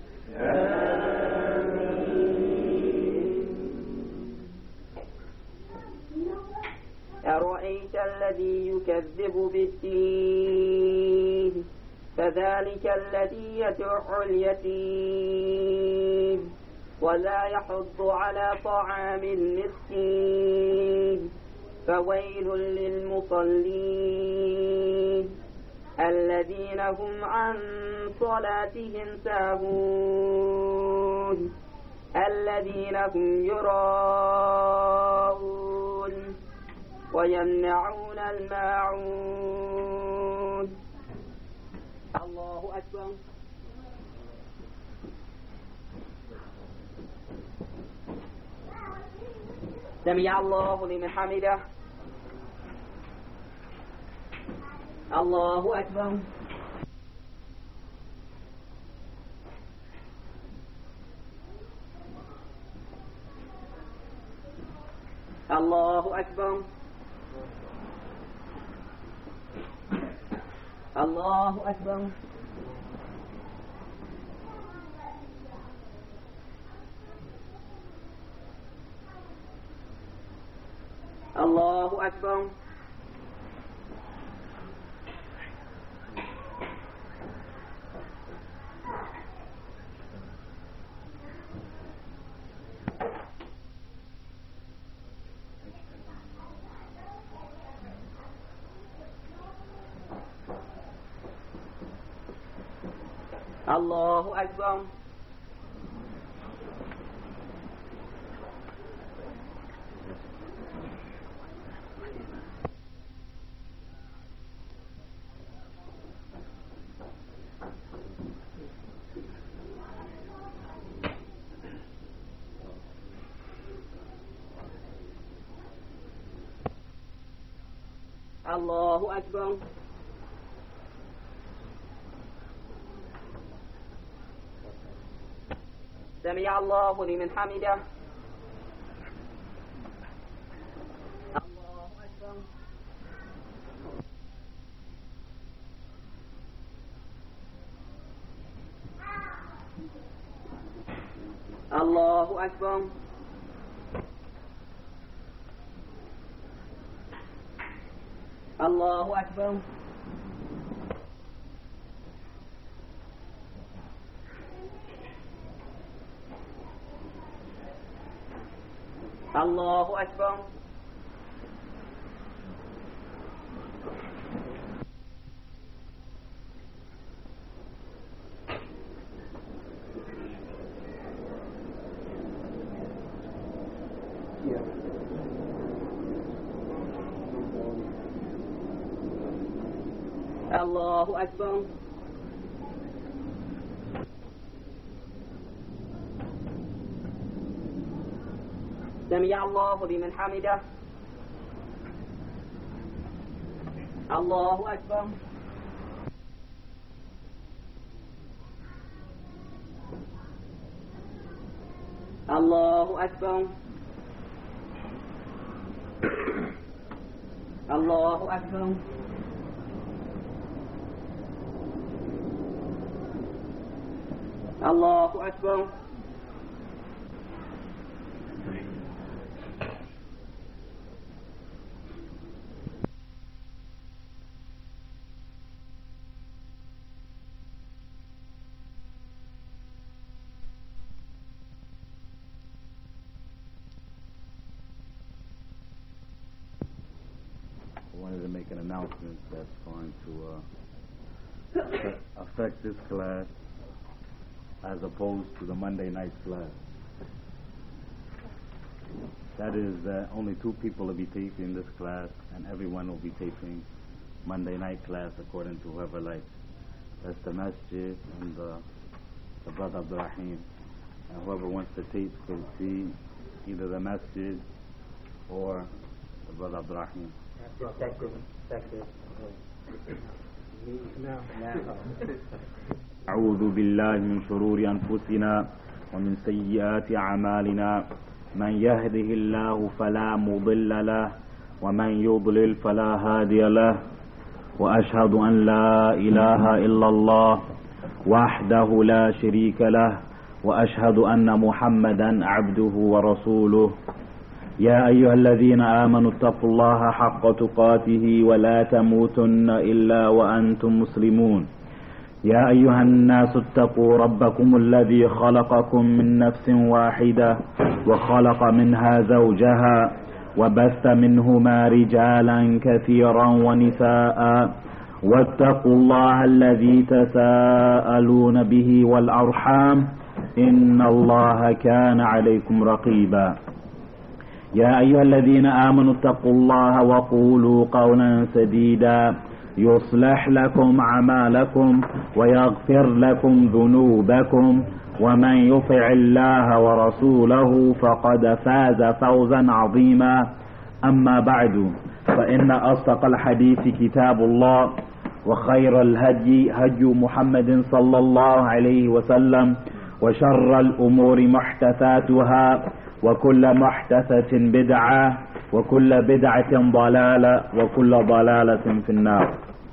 أرأيت الذي يكذب بالدين فذلك الذي يدع اليتيم ولا يحض على طعام المسكين فويل للمصلين الذين هم عن صلاتهم ساهون الذين هم يراءون ويمنعون الماعون. الله أكبر. سمع الله لمن حمده. الله أكبر. الله أكبر. الله أكبر. الله أكبر. الله أكبر. الله أكبر. سمع الله لمن حمده. الله أكبر. الله أكبر. الله أكبر. الله أكبر. الله أكبر. سمع الله لمن حمده. الله أكبر. الله أكبر. الله أكبر. الله أكبر. make an announcement that's going to uh, affect this class as opposed to the Monday night class. That is that only two people will be taping this class, and everyone will be taping Monday night class according to whoever likes. That's the masjid and the, the brother Abdul Rahim. And whoever wants to tape can see either the masjid or the brother Abdul Rahim. أعوذ بالله من شرور أنفسنا ومن سيئات أعمالنا من يهده الله فلا مضل له ومن يضلل فلا هادي له وأشهد أن لا إله إلا الله وحده لا شريك له وأشهد أن محمدا عبده ورسوله يا أيها الذين آمنوا اتقوا الله حق تقاته ولا تموتن إلا وأنتم مسلمون يا أيها الناس اتقوا ربكم الذي خلقكم من نفس واحدة وخلق منها زوجها وبث منهما رجالا كثيرا ونساء واتقوا الله الذي تساءلون به والأرحام إن الله كان عليكم رقيبا يا أيها الذين آمنوا اتقوا الله وقولوا قولا سديدا يصلح لكم أعمالكم ويغفر لكم ذنوبكم ومن يطع الله ورسوله فقد فاز فوزا عظيما أما بعد فإن أصدق الحديث كتاب الله وخير الهدي هدي محمد صلى الله عليه وسلم وشر الأمور محدثاتها وكل محدثة بدعة وكل بدعة ضلالة وكل ضلالة في النار.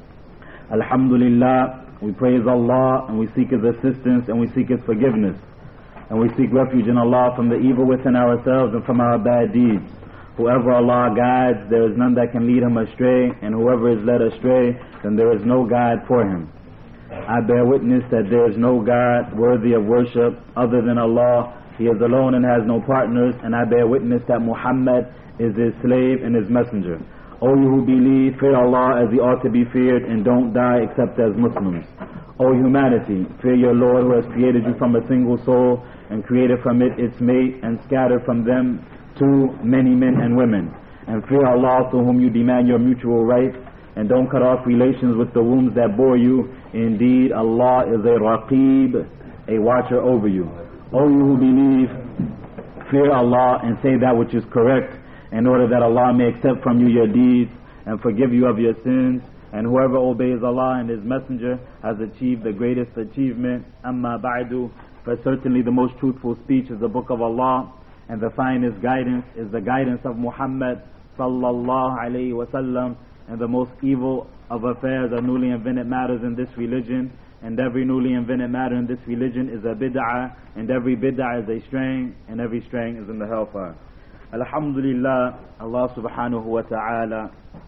Alhamdulillah, we praise Allah and we seek His assistance and we seek His forgiveness and we seek refuge in Allah from the evil within ourselves and from our bad deeds. Whoever Allah guides, there is none that can lead him astray, and whoever is led astray, then there is no guide for him. I bear witness that there is no God worthy of worship other than Allah. He is alone and has no partners, and I bear witness that Muhammad is His slave and His messenger. O you who believe, fear Allah as He ought to be feared, and don't die except as Muslims. O humanity, fear your Lord who has created you from a single soul, and created from it its mate, and scattered from them two many men and women. And fear Allah to whom you demand your mutual rights, and don't cut off relations with the wombs that bore you. Indeed, Allah is a Raqib, a watcher over you. O you who believe, fear Allah and say that which is correct, in order that Allah may accept from you your deeds and forgive you of your sins. And whoever obeys Allah and His Messenger has achieved the greatest achievement. Amma ba'du, for certainly the most truthful speech is the Book of Allah, and the finest guidance is the guidance of Muhammad sallallahu alayhi wa sallam, and the most evil of affairs are newly invented matters in this religion, and every newly invented matter in this religion is a bid'ah, and every bid'ah is a straying, and every straying is in the hellfire. Alhamdulillah, Allah subhanahu wa ta'ala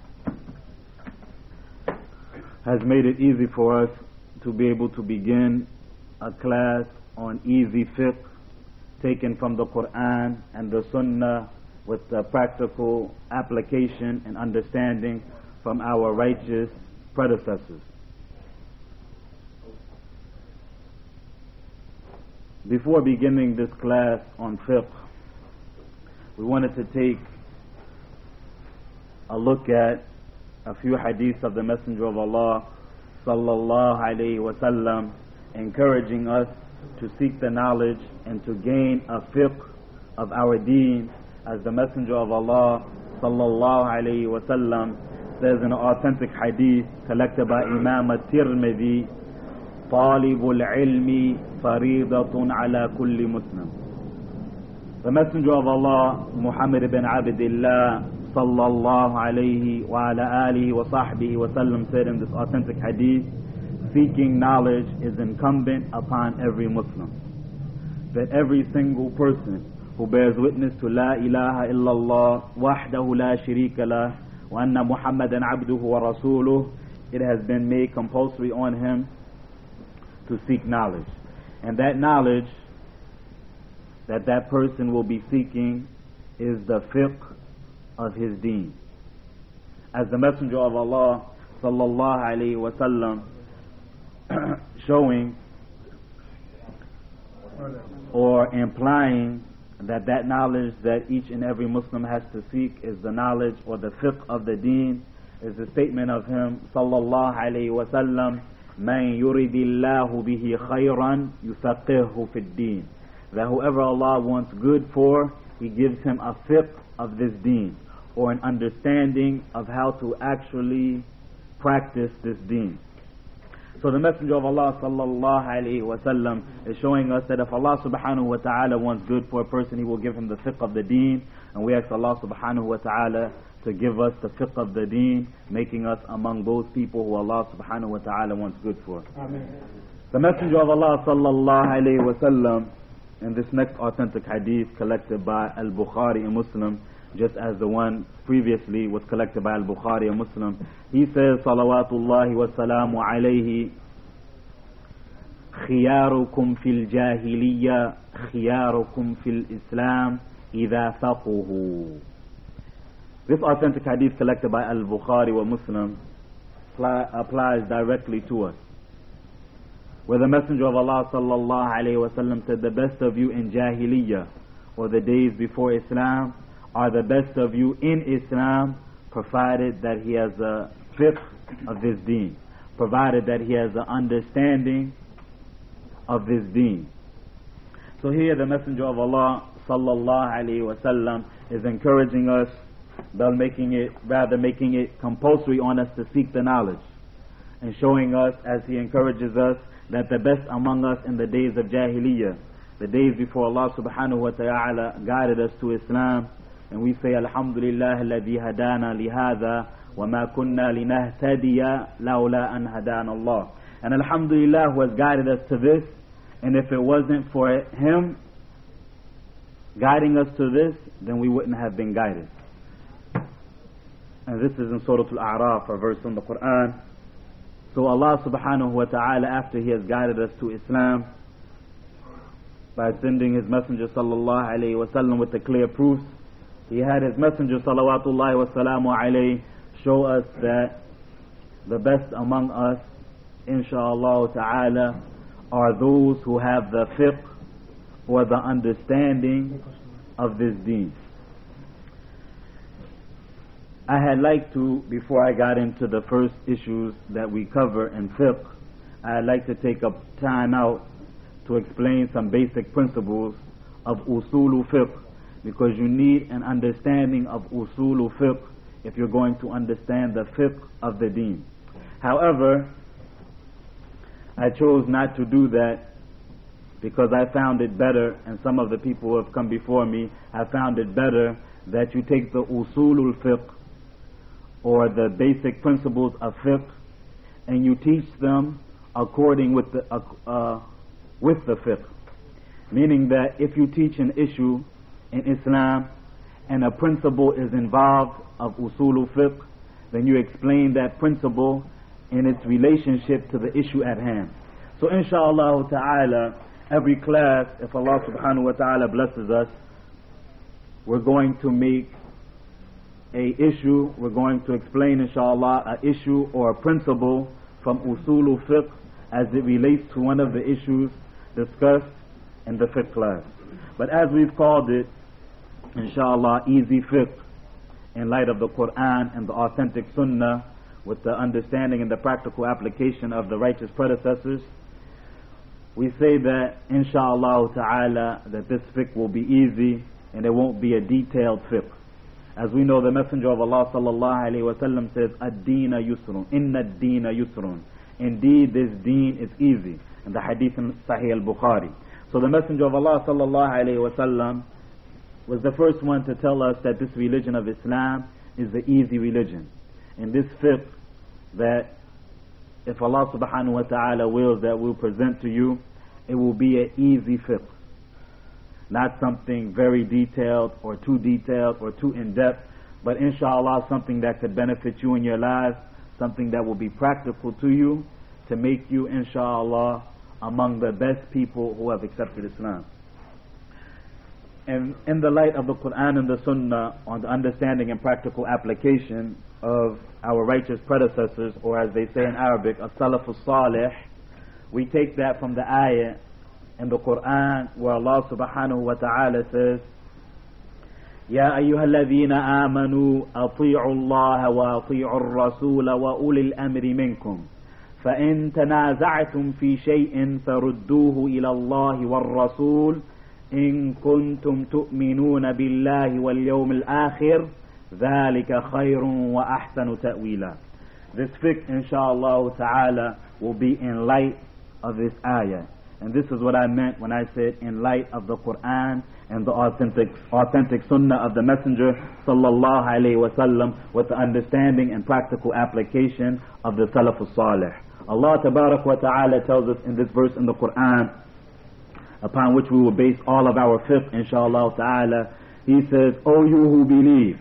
has made it easy for us to be able to begin a class on easy fiqh taken from the Quran and the Sunnah with the practical application and understanding from our righteous predecessors. Before beginning this class on fiqh, we wanted to take a look at a few hadiths of the Messenger of Allah sallallahu alayhi wa sallam, encouraging us to seek the knowledge and to gain a fiqh of our deen, as the Messenger of Allah sallallahu alayhi wa sallam says in an authentic hadith collected by Imam at-Tirmidhi, طالب العلم فريضة على كل مسلم. The Messenger of Allah, Muhammad ibn Abdullah sallallahu alayhi wa ala alihi wa sahbihi wa sallam, said in this authentic hadith, seeking knowledge is incumbent upon every Muslim. That every single person who bears witness to La ilaha illallah wahdahu la sharika lah wa anna Muhammadan abduhu wa rasuluh, it has been made compulsory on him to seek knowledge. And that knowledge that that person will be seeking is the fiqh of his deen. as the Messenger of Allah sallallahu alayhi wa sallam showing or implying that that knowledge that each and every Muslim has to seek is the knowledge or the fiqh of the deen, is the statement of him sallallahu alayhi wa sallam, man yuridillahu bihi khayran yufaqihu fid deen, that whoever Allah wants good for, He gives him a fiqh of this deen, or an understanding of how to actually practice this deen. So the Messenger of Allah sallallahu alayhi wa sallam is showing us that if Allah subhanahu wa ta'ala wants good for a person, He will give him the fiqh of the deen, and we ask Allah subhanahu wa ta'ala to give us the fiqh of the deen, making us among those people who Allah subhanahu wa ta'ala wants good for. Amen. The Messenger of Allah sallallahu alayhi wa sallam, in this next authentic hadith collected by Al-Bukhari and Muslim, just as the one previously was collected by Al-Bukhari and Muslim, he says, salawatullahi wa salamu alayhi, khiyarukum fil jahiliya, khiyarukum fil islam, idha faquhu. This authentic hadith collected by Al-Bukhari wa Muslim apply, applies directly to us, where the Messenger of Allah sallallahu alayhi wa sallam said, the best of you in Jahiliyyah, or the days before Islam, are the best of you in Islam, provided that he has a fiqh of this deen, provided that he has an understanding of this deen. So here the Messenger of Allah sallallahu alayhi wa sallam is encouraging us, by making it, rather making it compulsory on us to seek the knowledge, and showing us, as he encourages us, that the best among us in the days of Jahiliyyah, the days before Allah subhanahu wa ta'ala guided us to Islam, and we say, Alhamdulillah alladhi hadana lihada wa ma kunna linahtadiya lawla an hadana Allah. And Alhamdulillah who has guided us to this, and if it wasn't for Him guiding us to this, then we wouldn't have been guided. And this is in Surah Al-A'raf, a verse in the Quran. So Allah subhanahu wa ta'ala, after He has guided us to Islam by sending His Messenger sallallahu alayhi wa sallam with the clear proofs, He had His Messenger salawatullahi wa salamu alayhi show us that the best among us, inshaAllah ta'ala, are those who have the fiqh or the understanding of this deen. I had liked to, before I got into the first issues that we cover in fiqh, I'd like to take up time out to explain some basic principles of usulu fiqh, because you need an understanding of usulu fiqh if you're going to understand the fiqh of the deen. However, I chose not to do that because I found it better, and some of the people who have come before me have found it better, that you take the usulul fiqh, or the basic principles of fiqh, and you teach them according with the uh, uh, with the fiqh. Meaning that if you teach an issue in Islam and a principle is involved of usulul fiqh, then you explain that principle in its relationship to the issue at hand. So inshaAllah ta'ala, every class, if Allah subhanahu wa ta'ala blesses us, we're going to make a issue, we're going to explain inshallah a issue or a principle from usulul fiqh as it relates to one of the issues discussed in the fiqh class. But as we've called it, inshallah, easy fiqh, in light of the Quran and the authentic sunnah, with the understanding and the practical application of the righteous predecessors, we say that inshallah ta'ala that this fiqh will be easy and it won't be a detailed fiqh. As we know, the Messenger of Allah sallallahu alayhi wa sallam says, ad-deena yusrun, inna ad-deena yusrun. Indeed, this deen is easy. In the hadith in Sahih al-Bukhari. So the Messenger of Allah sallallahu alayhi wa sallam was the first one to tell us that this religion of Islam is the easy religion. In this fiqh, that if Allah subhanahu wa ta'ala wills that we'll present to you, it will be an easy fiqh. Not something very detailed or too detailed or too in-depth, but inshallah something that could benefit you in your lives, something that will be practical to you to make you inshallah among the best people who have accepted Islam. And in the light of the Quran and the Sunnah on the understanding and practical application of our righteous predecessors, or as they say in Arabic, as-salaf as-salih, we take that from the ayah in the Quran where Allah subhanahu wa ta'ala says, يا أيها الذين آمنوا أطيعوا الله وأطيعوا الرسول وأولي الأمر منكم فإن تنازعتم في شيء فردوه إلى الله والرسول إن كنتم تؤمنون بالله واليوم الآخر ذلك خير وأحسن تأويلا. This fiqh inshallah ta'ala will be in light of this ayah. And this is what I meant when I said in light of the Quran and the authentic authentic sunnah of the Messenger sallallahu alayhi wa sallam, with the understanding and practical application of the Salaf as-Salih. Allah tabarak wa ta'ala tells us in this verse in the Quran, upon which we will base all of our fiqh inshallah ta'ala. He says, O you who believe,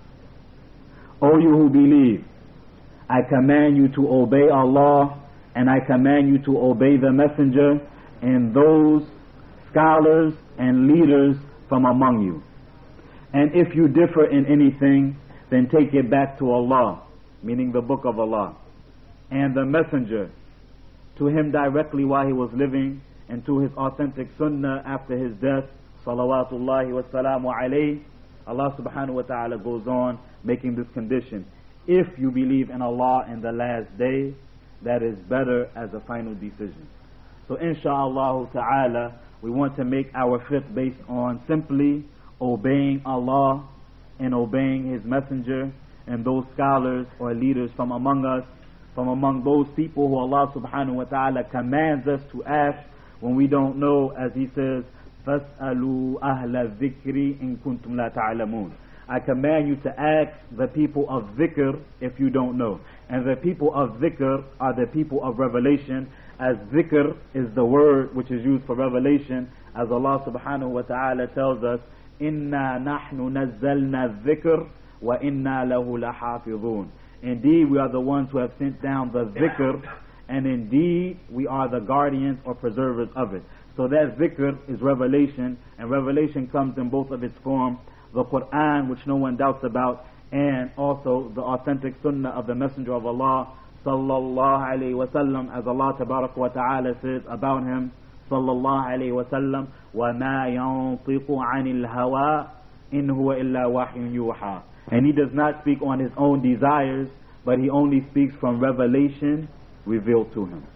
O you who believe, I command you to obey Allah, and I command you to obey the Messenger and those scholars and leaders from among you. And if you differ in anything, then take it back to Allah, meaning the book of Allah, and the Messenger, to him directly while he was living, and to his authentic sunnah after his death, salawatullahi wa salamu alayhi. Allah subhanahu wa ta'ala goes on making this condition: if you believe in Allah and the last day, that is better as a final decision. So insha'Allah ta'ala, we want to make our fiqh based on simply obeying Allah and obeying His Messenger and those scholars or leaders from among us, from among those people who Allah subhanahu wa ta'ala commands us to ask when we don't know, as He says, فَاسْأَلُوا أَهْلَ الذِّكْرِ إِن كُنْتُمْ لَا تَعْلَمُونَ. I command you to ask the people of dhikr if you don't know. And the people of dhikr are the people of revelation, as dhikr is the word which is used for revelation, as Allah subhanahu wa ta'ala tells us, إِنَّا نَحْنُ نَزَّلْنَا الذِّكْرِ وَإِنَّا لَهُ لَحَافِظُونَ. Indeed, we are the ones who have sent down the dhikr, and indeed, we are the guardians or preservers of it. So that dhikr is revelation, and revelation comes in both of its forms, the Quran, which no one doubts about, and also the authentic sunnah of the Messenger of Allah sallallahu alayhi wa sallam, as Allah tabarak wa ta'ala says about him sallallahu alayhi wa sallam, وَمَا يَنطِقُ عَنِ الْهَوَىٰ إِنْ هُوَ إِلَّا وَحْيٌ يُوحَىٰ. And he does not speak on his own desires, but he only speaks from revelation revealed to him.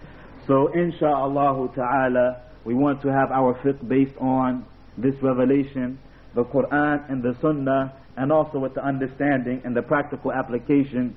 So insha'Allah ta'ala, we want to have our fiqh based on this revelation, the Quran and the Sunnah, and also with the understanding and the practical application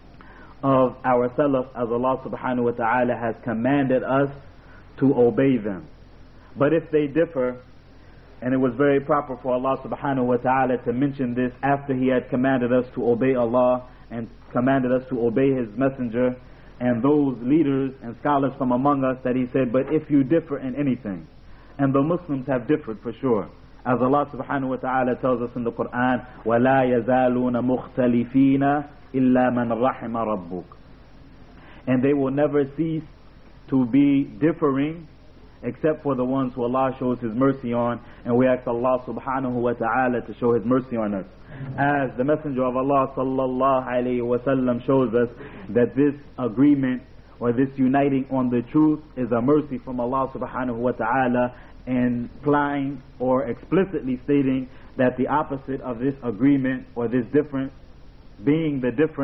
of our Salaf, as Allah subhanahu wa ta'ala has commanded us to obey them. But if they differ, and it was very proper for Allah subhanahu wa ta'ala to mention this after He had commanded us to obey Allah and commanded us to obey His Messenger and those leaders and scholars from among us, that He said, but if you differ in anything, and the Muslims have differed for sure, as Allah subhanahu wa ta'ala tells us in the Quran, وَلَا يَزَالُونَ مُخْتَلِفِينَ إِلَّا مَنْ رَحِمَ رَبُّكَ. And they will never cease to be differing except for the ones who Allah shows His mercy on, and we ask Allah subhanahu wa ta'ala to show His mercy on us. As the Messenger of Allah sallallahu alayhi wa sallam shows us that this agreement or this uniting on the truth is a mercy from Allah subhanahu wa ta'ala, and implying or explicitly stating that the opposite of this agreement or this difference being the difference